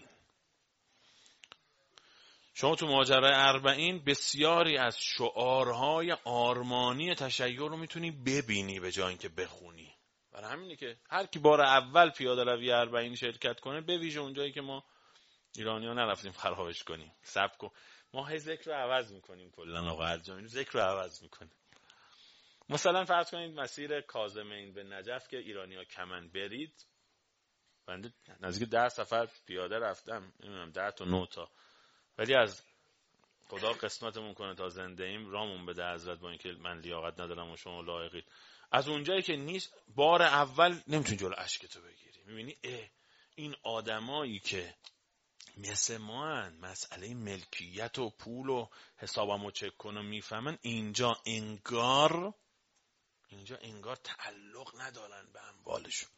شما تو ماجرای اربعین بسیاری از شعارهای آرمانی تشیع رو میتونی ببینی به جای اینکه بخونی. برای همینه که هر کی بار اول پیاده روی اربعین شرکت کنه، به ویژه اونجایی که ما ایرانی‌ها نرفتیم خرابش کنیم، سبک کن، ما هی ذکر رو عوض میکنیم، کلا آقا ارجمند ذکر رو عوض میکنیم. مثلا فرض کنید مسیر کاظمین به نجف که ایرانی‌ها کمن برید، بنده نزدیک ده سفر پیاده رفتم، نمیدونم ده تا نه تا، ولی از خدا قسمتمون کنه تا زنده ایم رامون بده حضرت، با اینکه من لیاقت ندارم و شما لایقید. از اونجایی که نیست بار اول نمیتونی جلو اشکتو بگیری. میبینی اه این آدمایی که مثل ما هن مسئله ملکیت و پول و حسابمو چک کن و میفهمن، اینجا انگار اینجا انگار تعلق ندارن به اموالشون.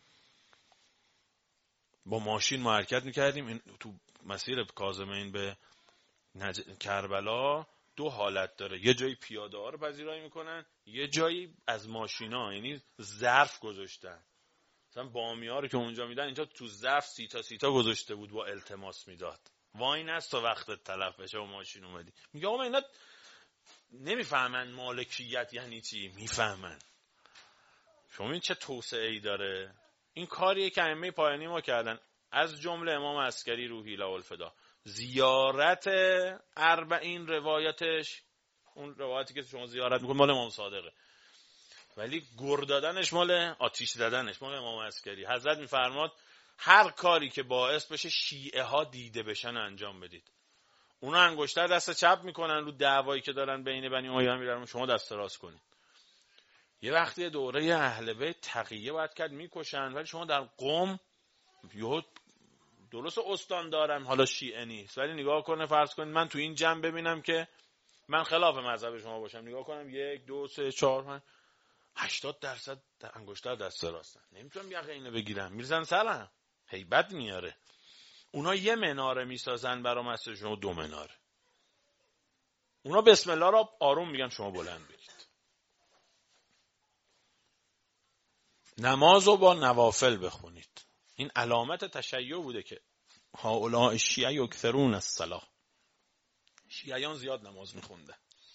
با ماشین ما حرکت میکردیم این تو مسیر کاظمین به نج... کربلا دو حالت داره، یه جایی پیاده ها رو پذیرایی میکنن، یه جایی از ماشینا، یعنی ظرف گذاشتن. مثلا بامی‌ها رو که اونجا میدن، اینجا تو ظرف سیتا سیتا گذاشته بود با التماس میداد وای نست تا وقت تلف بشه و ماشین اومدی. میگه آقا اینا نمیفهمن مالکیت یعنی چی. میفهمن. شما این چه توسعه‌ای داره. این کاریه که ائمه پایانی ما کردن، از جمله امام عسکری روحی له الفدا. زیارت اربعین روایتش، اون روایتی که شما زیارت میکنید مال امام صادقه، ولی گر دادنش مال آتیش زدنش مال امام عسکری. حضرت میفرماد هر کاری که باعث بشه شیعه ها دیده بشن انجام بدید. اونا انگشتر دست چپ میکنن رو دعوایی که دارن بین بنی امیه میرن، شما دست راست کنید. یه وقتی دوره اهل بیت تقیه باید کرد میکشن، ولی شما در قم یهو درست استان دارم حالا شیعه نیست، ولی نگاه کنه فرض کنید من تو این جمع ببینم که من خلاف مذهب شما باشم، نگاه کنم یک دو سه چهار پنج هشتاد درصد انگشتر دست راستن، نمیتونم یقه اینو بگیرم، میرزن سرم، هیبت میاره. اونا یه مناره میسازن برای مسجد شما دو مناره. اونا بسم الله را آروم میگن، شما بلند بگید. نمازو با نوافل بخونید. این علامت تشیع بوده که هؤلاء الشیعه یکثرون الصلاة، شیعیان زیاد نماز میخونده.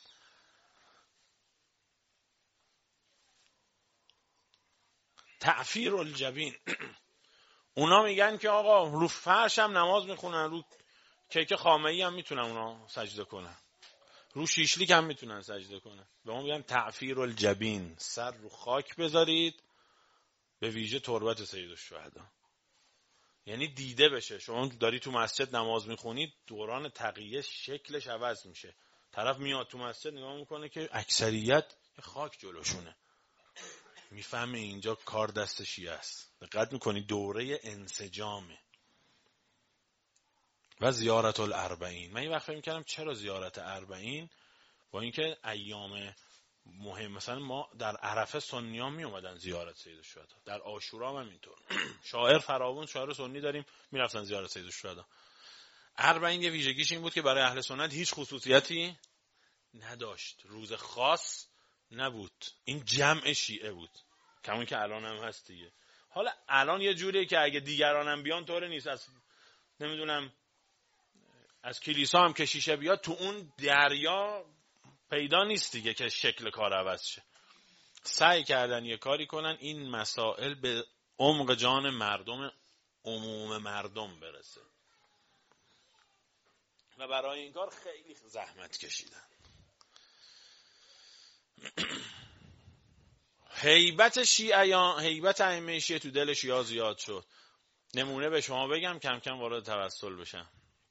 تعفیر الجبین، اونا میگن که آقا رو فرش هم نماز میخونن، رو کیک خامه‌ای هم میتونن اونا سجده کنن، رو شیشلیک هم میتونن سجده کنن. به ما میگن تعفیر الجبین، سر رو خاک بذارید، به ویژه تربت سید الشهدا، یعنی دیده بشه. شما داری تو مسجد نماز میخونید، دوران تقیه شکلش عوض میشه، طرف میاد تو مسجد نگاه میکنه که اکثریت خاک جلوشونه، میفهمه اینجا کار دست شیعه است. دقت میکنی دوره انسجامه. و زیارت الاربعین، من این وقت فکر میکردم چرا زیارت اربعین، با اینکه ایام مهم مثلا ما در عرفه سنیان می اومدن زیارت سید الشهدا، در عاشورا هم اینطور شاعر فراوون شاعر سنی داریم میرفتن زیارت سید الشهدا. اربعین یه ویژگیش این بود که برای اهل سنت هیچ خصوصیتی نداشت، روز خاص نبود، این جمع شیعه بود، کمون که الان هم هست دیگه. حالا الان یه جوریه که اگه دیگران هم بیان طور نیست، از نمیدونم از کلیسا هم که شیشه بیاد تو اون دریا پیدا نیست دیگه که شکل کار عوض شه. سعی کردن یه کاری کنن این مسائل به عمق جان مردم، عموم مردم برسه، و برای این کار خیلی زحمت کشیدن. هیبت شیعیان، هیبت ائمه شیعه تو دل شیعه زیاد شد. نمونه به شما بگم کم کم وارد توسل بشم.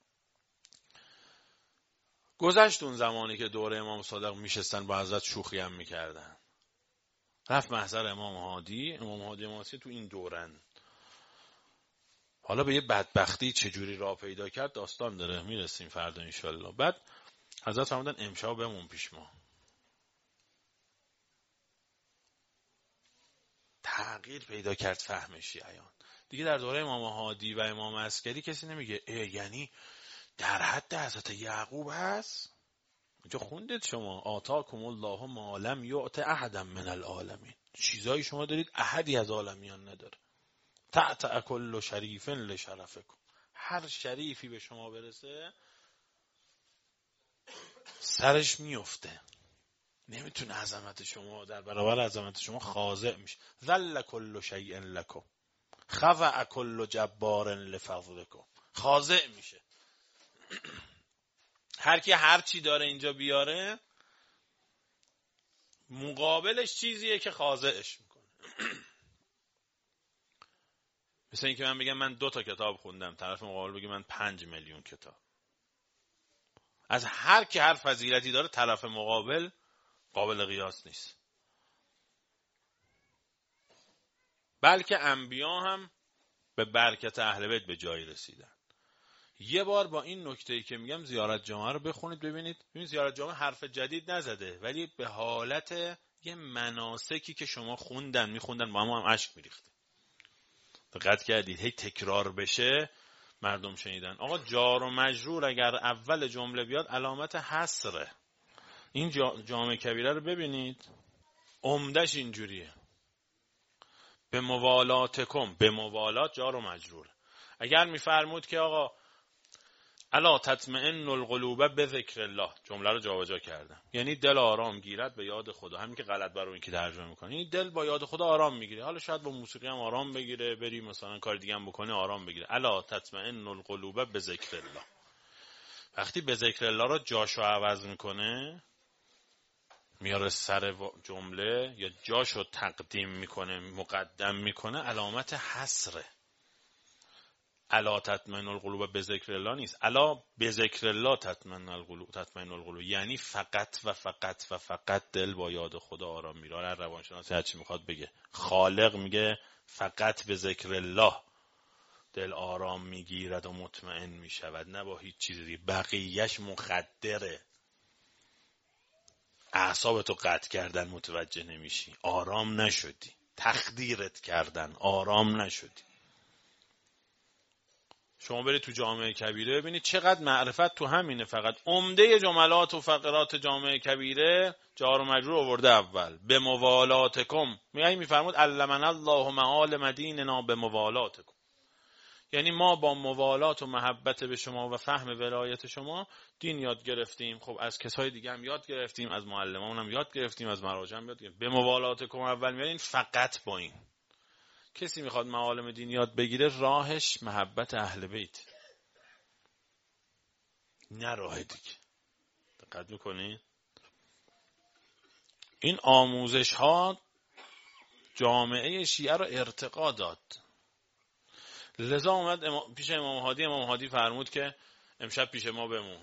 گذشت اون زمانی که دوره امام صادق میشستن با حضرت شوخی هم میکردن، رفت محضر امام هادی، امام هادی ماسی تو این دورن. حالا به یه بدبختی چجوری راه پیدا کرد داستان داره، میرسیم فردا انشالله. بعد حضرت فرمودن امشب بمون پیش ما. تغییر پیدا کرد فهم شیعیان دیگه. در دوره امام هادی و امام عسکری کسی نمیگه یعنی در حد حضرت یعقوب هست. اینجا خوندید شما آتاکم الله ما لم یعط احدا من العالمین، چیزایی شما دارید احدی از عالمیان نداره. تعتع کل شریف لشرفکم، هر شریفی به شما برسه سرش میفته، نمیتونه عظمت شما در برابر عظمت شما خاضع میشه. ذل کل شیء لکم خضع کل جبار لفضلکم، خاضع میشه. هر کی هر چی داره اینجا بیاره مقابلش چیزیه که خاضعش میکنه. مثل این که من بگم من دو تا کتاب خوندم، طرف مقابل بگه من پنج میلیون کتاب. از هر کی هر فضیلتی داره طرف مقابل قابل قیاس نیست. بلکه انبیا هم به برکت اهل بیت به جایی رسیدن. یه بار با این نکته‌ای که میگم زیارت جامعه رو بخونید ببینید. ببینید زیارت جامعه حرف جدید نزده، ولی به حالت یه مناسکی که شما خوندن میخوندن با هم هم اشک میریخته. دقت کردید هی تکرار بشه مردم شنیدن. آقا جار و مجرور اگر اول جمله بیاد علامت حصره. این جامعه کبیره رو ببینید عمدش اینجوریه، به موالاتکم، به موالات جار و مجرور. اگر میفرمود که آقا الا تطمئن القلوب به ذکر الله، جمله رو جابجا کردم، یعنی دل آرام گیرد به یاد خدا. همین که غلط برای این که ترجمه میکنه، یعنی دل با یاد خدا آرام میگیره. حالا شاید با موسیقی هم آرام بگیره، بری مثلا کار دیگه هم بکنه آرام بگیره. الا تطمئن القلوب به ذکر الله. وقتی به ذکر الله رو جاشو عوض میکنه، میاره سر جمله یا جاشو تقدیم میکنه، مقدم میکنه، علامت حصره. الا تطمئن القلوب به ذکر الله نیست، الا به ذکر الله تطمئن القلوب، تطمئن القلوب یعنی فقط و فقط و فقط دل با یاد خدا آرام میره. هر روانشناسی هر چی میخواد بگه، خالق میگه فقط به ذکر الله دل آرام میگیرد و مطمئن میشود، نه با هیچ چیزی. بقیهش مخدره. اعصابتو قطع کردن متوجه نمیشی، آرام نشدی. تخدیرت کردن، آرام نشدی. شما برید تو جامعه کبیره ببینید چقدر معرفت تو همینه. فقط عمده جملات و فقرات جامعه کبیره جار و مجرور آورده اول، به موالاتکم. میگه میفرمود علمنا الله معالم دیننا به موالاتکم، یعنی ما با موالات و محبت به شما و فهم ولایت شما دین یاد گرفتیم. خب از کسای دیگه هم یاد گرفتیم، از معلمان هم یاد گرفتیم، از مراجع هم یاد گرفتیم. به موالاتکم اول میارین فقط با این. کسی میخواد معالم دین یاد بگیره راهش محبت اهل بیت، نه راه دیگه. دقت میکنی؟ این آموزش ها جامعه شیعه رو ارتقا داد. لذا اومد امام پیش امام هادی، امام هادی فرمود که امشب پیش ما بمون.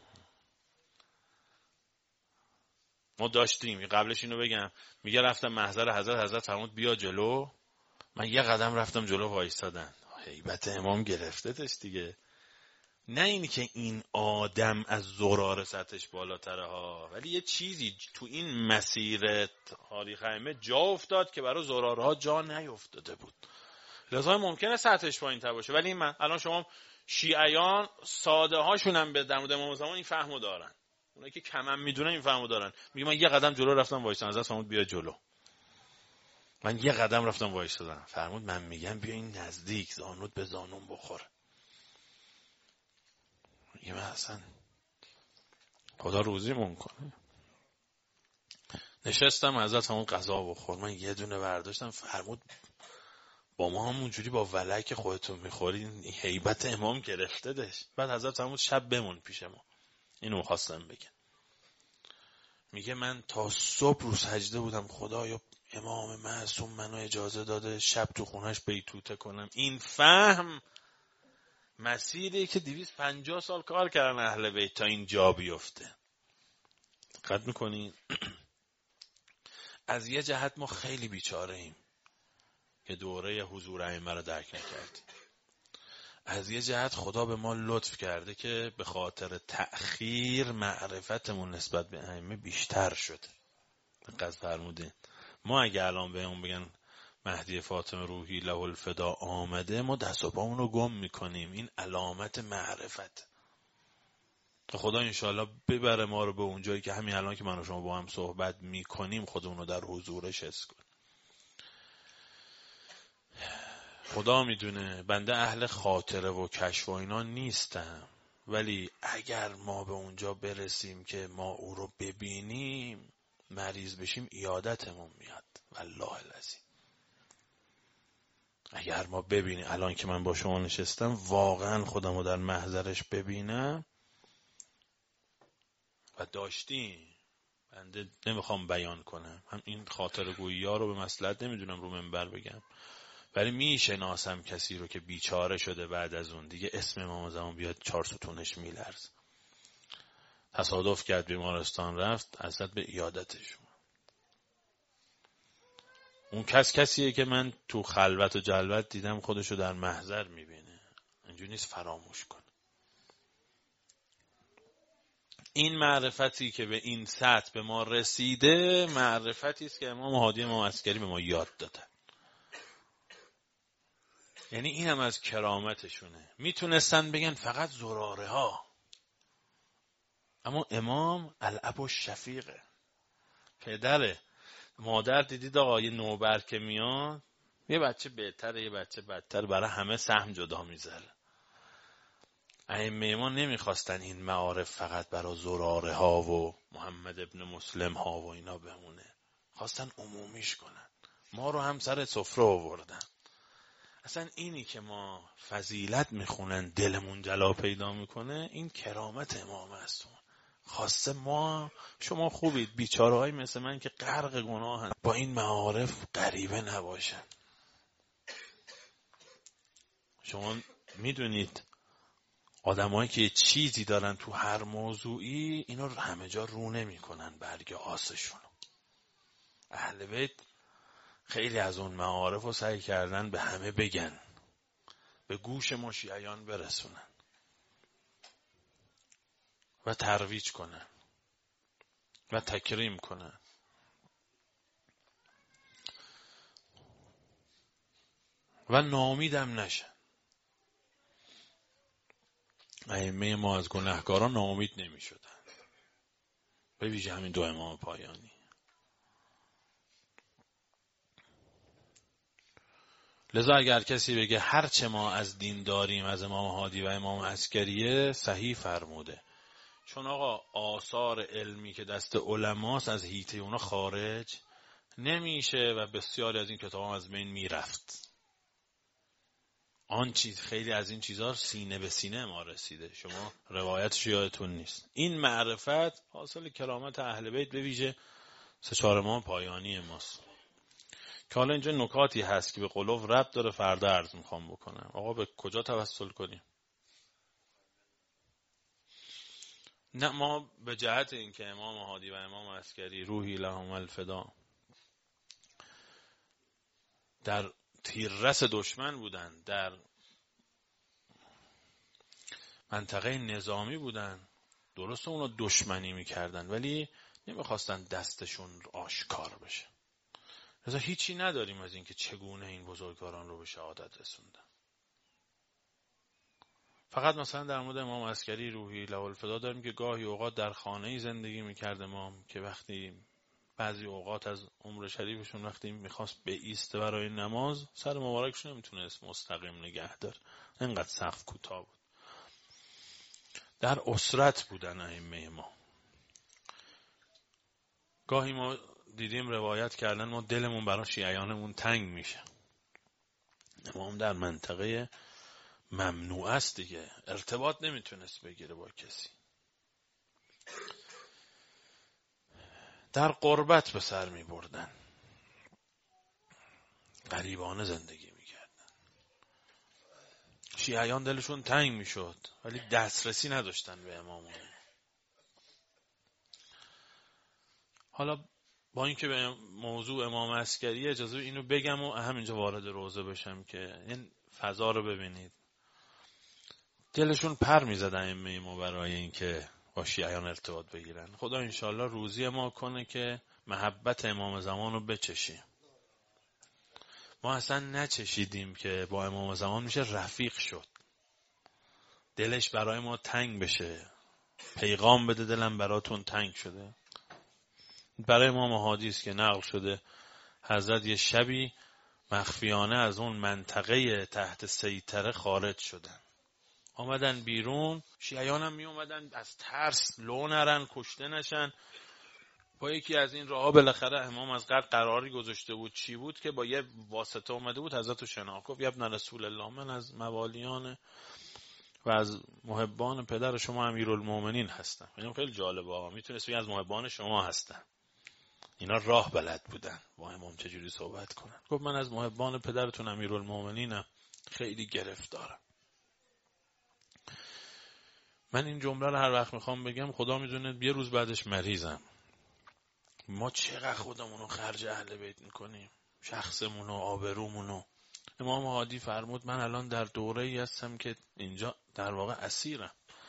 ما داشتیم قبلش اینو بگم، میگه رفتم محضر حضرت، حضرت فرمود بیا جلو. من یه قدم رفتم جلو وایستادن. هیبت امام گرفتتش دیگه. نه اینی که این آدم از زرار سطحش بالاتره ها، ولی یه چیزی تو این مسیر تاریخ ائمه جا افتاد که برای زرارها جا نیفتاده بود. لذا ممکنه سطحش پایین تر باشه، ولی من الان شما شیعیان ساده هاشون هم به در مورد امام زمان این فهمو دارن. اونایی که کمم میدونن این فهمو دارن. میگه من یه قدم جلو رفتم وایسادم، حضرت فرمود بیا جلو. من یه قدم رفتم وایسادم، فرمود من میگم بیا این نزدیک، زانوت به زانوم بخوره. یه من اصلا خدا روزیمون کنه. نشستم حضرت همون غذا بخور، من یه دونه برداشتم، فرمود با ما همونجوری با ولک خودتون میخورین، هیبت امام گرفته داشت. بعد حضرت فرمود شب بمون پیش ما. اینو خواستم بگم. میگه من تا صبح رو سجده بودم، خدایا امام معصوم منو اجازه داده شب تو خونش بیتوته کنم. این فهم مسیری که دویست و پنجاه سال کار کردن اهل بیت تا این جا بیفته. دقت میکنین؟ از یه جهت ما خیلی بیچاره ایم که دوره حضور ائمه رو درک نکردیم. از یه جهت خدا به ما لطف کرده که به خاطر تأخیر معرفتمون نسبت به ائمه بیشتر شده. دقت فرمودین؟ ما اگه الان بهمون بگن مهدی فاطمه روحی له الفدا آمده، ما دست و پامون رو گم میکنیم. این علامت معرفت. خدا انشالله ببره ما رو به اون جایی که همین الان که من و شما با هم صحبت میکنیم خودمون رو در حضورش حس کنیم. خدا میدونه بنده اهل خاطره و کشف و اینا نیستم، ولی اگر ما به اونجا برسیم که ما او رو ببینیم، مریض بشیم، عیادتمون میاد. والله العظیم اگر ما ببینیم، الان که من با شما نشستم واقعا خودم رو در محضرش ببینم و داشتیم، بنده نمیخوام بیان کنم، هم این خاطر گویی ها رو به مصلحت نمیدونم رو منبر بگم، ولی میشناسم کسی رو که بیچاره شده بعد از اون دیگه اسم امام زمان بیاد چهار ستونش میلرز. تصادف کرد بیمارستان رفت، اصلا به عیادتشون. اون کس کسیه که من تو خلوت و جلوت دیدم خودشو در محضر میبینه، اینجوری نیست فراموش کنه. این معرفتی که به این سطح به ما رسیده معرفتی است که امام هادی امام عسکری به ما یاد دادن. یعنی این هم از کرامتشونه. میتونستن بگن فقط زراره ها، اما امام الاب الشفیقه، پدره. مادر دیدید آقا یه نوبر که میاد، یه بچه بهتره یه بچه بدتر، برای همه سهم جدا میذاره. ائمه ما نمیخواستن این معارف فقط برای زراره ها و محمد ابن مسلم ها و اینا بمونه، خواستن عمومیش کنن. ما رو هم سر سفره آوردن. اصلا اینی که ما فضیلت میخونن دلمون جلا پیدا میکنه، این کرامت امام است. خواسته ما شما خوبید، بیچاره های مثل من که غرق گناهن با این معارف غریبه نباشن. شما میدونید آدمایی که چیزی دارن تو هر موضوعی، اینا رو همه جا رو نمی کنن برگ آسشون. اهل بیت خیلی از اون معارف رو سعی کردن به همه بگن، به گوش ما شیعیان برسونن و ترویج کنن و تکریم کنن. و ناامیدم نشن. ائمه ما از گناهکاران ناامید نمی شدن، به ویژه همین دو امام پایانی. لذا اگر کسی بگه هر چه ما از دین داریم از امام هادی و امام عسکریه، صحیح فرموده. چون آقا آثار علمی که دست علماست از حیطه اونا خارج نمیشه و بسیاری از این کتاب هم از بین میرفت. آن چیز خیلی از این چیزها سینه به سینه ما رسیده، شما روایتش یادتون نیست. این معرفت حاصل کرامت اهل بیت به ویژه سه چهار امام پایانی ماست. که حالا اینجا نکاتی هست که به قلوب ربط داره، فردا عرض میخوام بکنم. آقا به کجا توسل کنیم؟ نه، ما به جهت اینکه امام هادی و امام عسکری روحی لهم الفدا در تیررس دشمن بودن، در منطقه نظامی بودن، درسته اونا دشمنی میکردن ولی نمیخواستن دستشون آشکار بشه. لذا هیچی نداریم از اینکه چگونه این بزرگواران رو به شهادت رسوندن. فقط مثلا در مورد امام عسکری روحی له الفدا داریم که گاهی اوقات در خانه‌ای زندگی میکرد امام که وقتی بعضی اوقات از عمر شریفشون وقتی میخواست به ایسته برای نماز، سر مبارکشون نمیتونست مستقیم نگه داره، انقدر سقف کوتاه بود. در اسرت بودن ائمه ما. گاهی ما دیدیم روایت کردن ما دلمون برای شیعیانمون تنگ میشه. امام در منطقه ممنوع است دیگه، ارتباط نمیتونست بگیره با کسی. در غربت به سر میبردن، غریبانه زندگی میکردن. شیعیان دلشون تنگ میشد ولی دسترسی نداشتن به امامون. حالا با اینکه به موضوع امام عسکری اجازه اینو بگم و همینجا وارد روزه بشم که این فضا رو ببینید. دلشون پر میزد ائمه ما برای اینکه با شیعیان ارتباط بگیرن. خدا انشالله روزی ما کنه که محبت امام زمان رو بچشیم. ما اصلا نچشیدیم که با امام زمان میشه رفیق شد، دلش برای ما تنگ بشه، پیغام بده دلم براتون تنگ شده. برای امام هادی است که نقل شده حضرت یه شبی مخفیانه از اون منطقه تحت سیطره خارج شدن، آمدن بیرون. شیعیان هم می اومدن از ترس لو نرن، کشته نشن. با یکی از این راه‌ها بالاخره امام از قبل قراری گذاشته بود، چی بود که با یه واسطه اومده بود حضرت رو شناخت، گفت ابن رسول الله، من از موالیان و از محبان پدر شما امیرالمومنین هستم. اینم خیلی جالبه ها، میتونست بگه از محبان شما هستم. اینا راه بلد بودن با امام چجوری صحبت کنن. گفت من از محبان پدرتون امیرالمومنینم، خیلی گرفتارم. من این جمله رو هر وقت میخوام بگم خدا میدونه یه روز بعدش مریضم. ما چقدر خودمون رو خرج اهل بیت میکنیم، شخصمون و آبرومون رو. امام هادی فرمود من الان در دوره ای هستم که اینجا در واقع اسیرم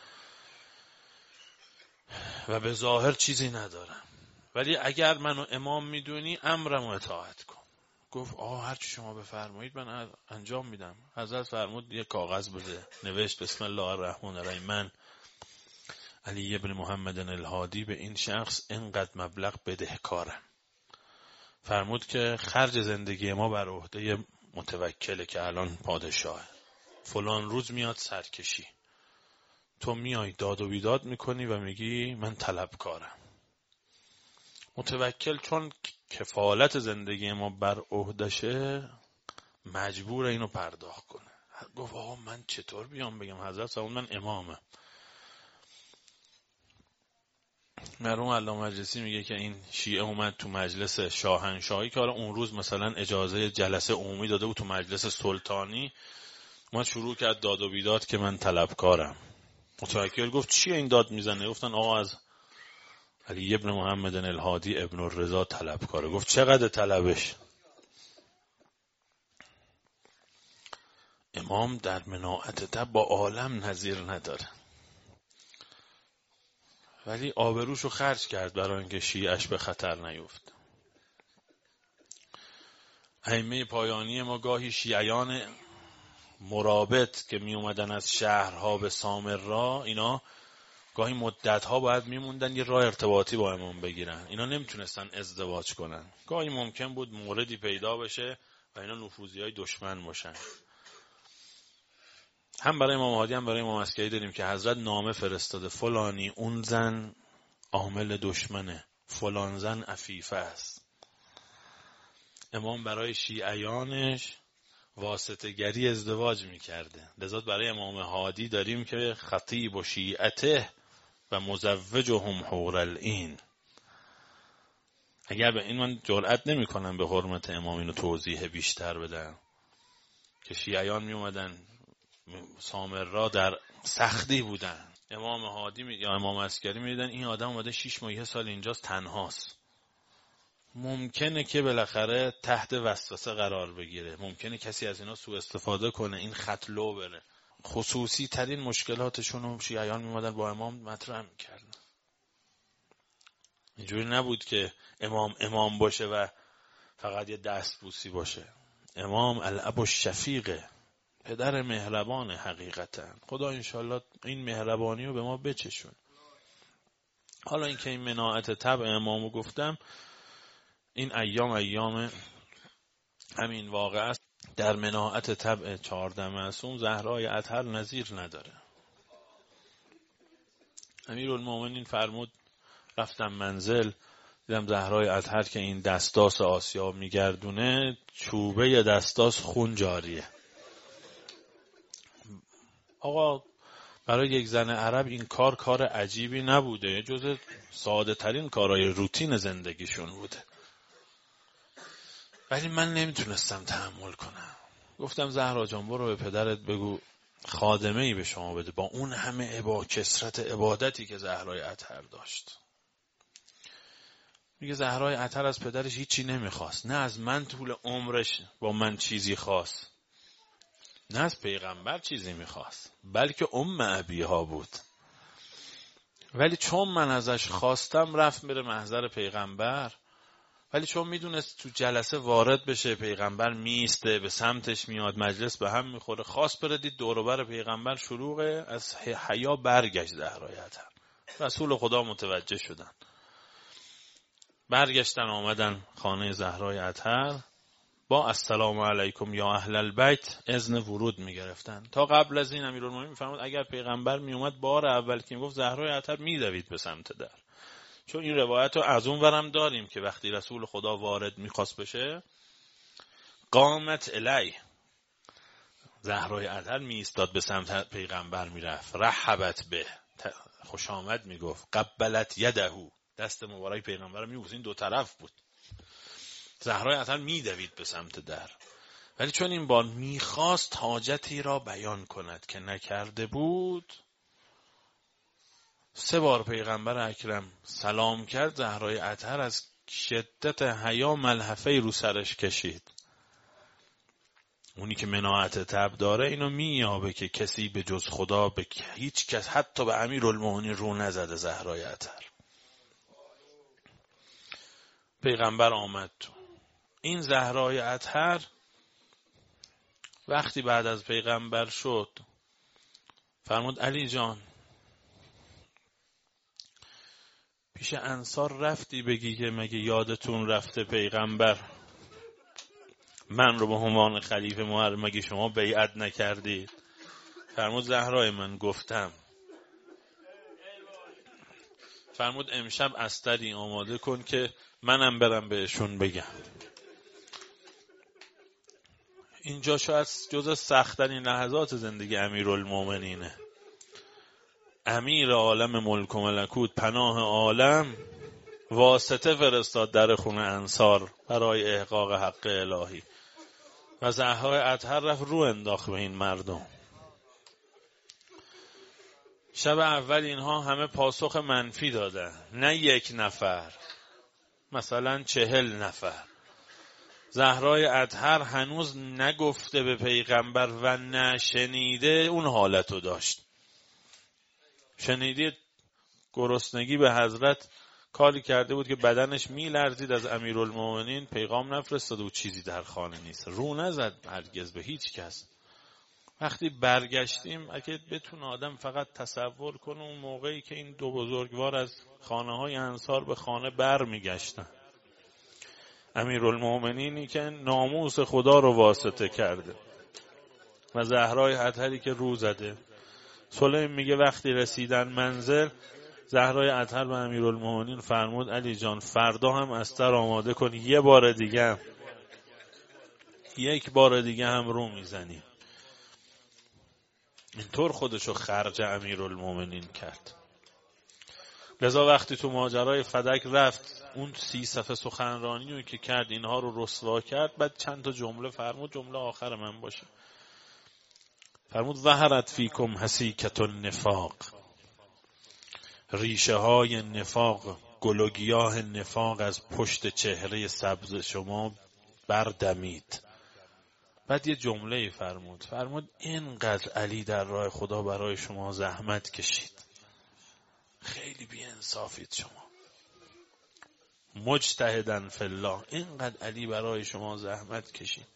و به ظاهر چیزی ندارم، ولی اگر منو امام میدونی امرمو اطاعت کن. گفت آه هر چی شما بفرمایید من انجام میدم. حضرت فرمود یه کاغذ بده، نوشت بسم الله الرحمن الرحیم، من علی ابن محمد الهادی به این شخص اینقدر مبلغ بدهکارم. فرمود که خرج زندگی ما بر عهده متوکله که الان پادشاه، فلان روز میاد سرکشی، تو میای داد و بیداد میکنی و میگی من طلبکارم. متوکل چون کفالت زندگی ما بر عهدشه مجبور اینو پرداخت کنه. گفت آقا من چطور بیام بگم حضرت فرمود من امامم. مرحوم علامه مجلسی میگه که این شیعه اومد تو مجلس شاهنشاهی که حالا اون روز مثلا اجازه جلسه عمومی داده بود، تو مجلس سلطانی ما شروع کرد داد و بیداد که من طلبکارم. متوکل گفت چیه این داد میزنه؟ گفتن آقا از علی ابن محمد الهادی ابن الرضا طلبکاره. گفت چقدر طلبش؟ امام در مناعت تب با عالم نظیر نداره، ولی آبروشو خرج کرد برای اینکه شیعش به خطر نیفت. ائمه پایانی ما گاهی شیعیان مرابط که می اومدن از شهرها به سامرا، اینا گاهی مدتها باید میموندن یه راه ارتباطی با امام بگیرن، اینا نمیتونستن ازدواج کنن. گاهی ممکن بود موردی پیدا بشه و اینا نفوذی های دشمن باشن. هم برای امام هادی هم برای امام عسکری داریم که حضرت نامه فرستاده فلانی اون زن عامل دشمنه، فلان زن عفیفه است. امام برای شیعیانش واسطه گری ازدواج میکرده. لذا برای امام هادی داریم که خطیب و شیعته و مزوجهم حور العین. اگر به این من جرئت نمی کنم به حرمت امام اینو توضیح بیشتر بدم که شیعیان می اومدن سامرا در سختی بودن، امام هادی می... یا امام عسکری می دیدن این آدم اومده شیش ماه یه سال اینجاست تنهاست، ممکنه که بالاخره تحت وسوسه قرار بگیره، ممکنه کسی از اینا سوء استفاده کنه، این خط لو بره. خصوصی ترین مشکلاتشون رو شیعیان می اومدن با امام مطرح میکردن. اینجوری نبود که امام امام باشه و فقط یه دستبوسی باشه. امام الاب الشفیقه، پدر مهربان حقیقتا. خدا انشالله این مهربانی رو به ما بچشون. حالا این که این مناعت طبع امامو گفتم، این ایام ایام همین واقع است. در مناعت طبع چهارده معصوم زهرای اطهر نظیر نداره. امیرالمومنین فرمود رفتم منزل، دیدم زهرای اطهر که این دستاس آسیا میگردونه، چوبه دستاس خون جاریه. آقا برای یک زن عرب این کار کار عجیبی نبوده، جز ساده ترین کارهای روتین زندگیشون بوده، ولی من نمیتونستم تحمل کنم. گفتم زهرا جان برو به پدرت بگو خادمه ای به شما بده، با اون همه عبا کثرت عبادتی که زهرای اطهر داشت. میگه زهرای اطهر از پدرش هیچی نمیخواست، نه از من طول عمرش با من چیزی خواست، نه از پیغمبر چیزی میخواست، بلکه ام ابیها بود. ولی چون من ازش خواستم رفت میره محضر پیغمبر، ولی چون میدونست تو جلسه وارد بشه پیغمبر میسته به سمتش میاد مجلس به هم میخوره، خواست بره دید دور و بر پیغمبر شلوغه، از حیا برگشت زهرای اطهر. رسول خدا متوجه شدن، برگشتن آمدن خانه زهرای اطهر، با السلام علیکم یا اهل البیت اذن ورود میگرفتن. تا قبل از این امیرالمومنین میفرمود اگر پیغمبر میومد بار اول که میگفت زهرای اطهر میدوید به سمت در، چون این روایت رو از اون ورم داریم که وقتی رسول خدا وارد میخواست بشه قامت الی، زهرای اطهر میایستاد به سمت پیغمبر میرفت، رحبت به، خوش آمد میگفت، قبلت یدهو، دست مبارک پیغمبر رو میبوسید، این دو طرف بود. زهرای اطهر میدوید به سمت در، ولی چون این بار میخواست حاجتی را بیان کند که نکرده بود، سه بار پیغمبر اکرم سلام کرد، زهرای اطهر از شدت حیا ملحفه رو سرش کشید. اونی که مناعت طبع داره اینو مییابه که کسی به جز خدا به هیچ کس، حتی به امیرالمومنین رو نزده زهرای اطهر. پیغمبر آمد تو. این زهرای اطهر وقتی بعد از پیغمبر شد فرمود علی جان پیش انصار رفتی بگی که مگه یادتون رفته پیغمبر من رو به عنوان خلیفه مهر مگه شما بیعت نکردید؟ فرمود زهرای من گفتم. فرمود امشب استری آماده کن که منم برم بهشون بگم. اینجا شاید جز سخت‌ترین لحظات زندگی امیرالمومنینه. امیر عالم ملک و ملکوت، پناه عالم، واسطه فرستاد در خونه انصار برای احقاق حق الهی و زهرای اطهر رفت رو انداخت به این مردم. شب اول اینها همه پاسخ منفی دادن، نه یک نفر، مثلا چهل نفر. زهرای اطهر هنوز نگفته به پیغمبر و نشنیده اون حالتو داشت. شنیدید گرسنگی به حضرت کاری کرده بود که بدنش میلرزید، از امیرالمومنین پیغام نفرستاده و چیزی در خانه نیست، رو نزد هرگز به هیچ کس. وقتی برگشتیم اگه بتونه آدم فقط تصور کنه اون موقعی که این دو بزرگوار از خانه های انصار به خانه بر میگشتن، امیرالمومنینی که ناموس خدا رو واسطه کرده و زهرای اطهری که رو زده. سلیم میگه وقتی رسیدن منزل زهرای اطهر به امیرالمومنین فرمود علی جان فردا هم استر آماده کن، یه بار دیگه هم یک بار دیگه هم رو میزنی. اینطور خودشو خرج امیرالمومنین کرد. لذا وقتی تو ماجرای فدک رفت اون سی صفحه سخنرانی که کرد اینها رو رسوا کرد، بعد چند تا جمله فرمود، جمله آخر من باشه. فرمود ظهرت فیکم حسیکة النفاق، ریشه های نفاق، گل و گیاه نفاق از پشت چهره سبز شما بردمید. بعد یه جمله فرمود، فرمود اینقدر علی در راه خدا برای شما زحمت کشید، خیلی بی انصافید شما، مجتهدن فی الله، اینقدر علی برای شما زحمت کشید.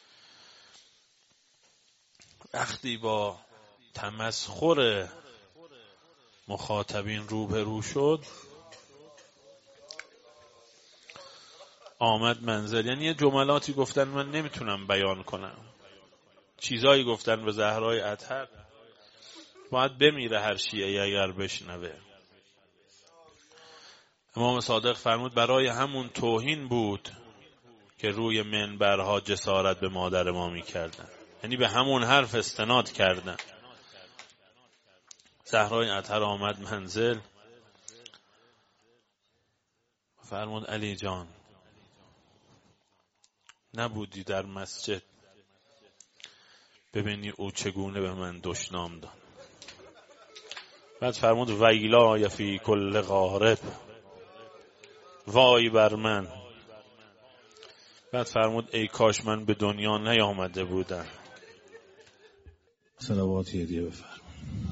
وقتی با تمسخر مخاطبین روبرو شد آمد منزل. یعنی یه جملاتی گفتن من نمیتونم بیان کنم، چیزایی گفتن به زهرای اطهر باید بمیره هر شیعه اگر بشنوه. امام صادق فرمود برای همون توهین بود که روی منبرها جسارت به مادر ما میکردن، یعنی به همون حرف استناد کردن. زهرای اطهر آمد منزل فرمود علی جان نبودی در مسجد ببینی او چگونه به من دشنام داد. بعد فرمود ویلا فی کل غارب، وای بر من. بعد فرمود ای کاش من به دنیا نیامده بودم. صلوات هدیه بفرمایید.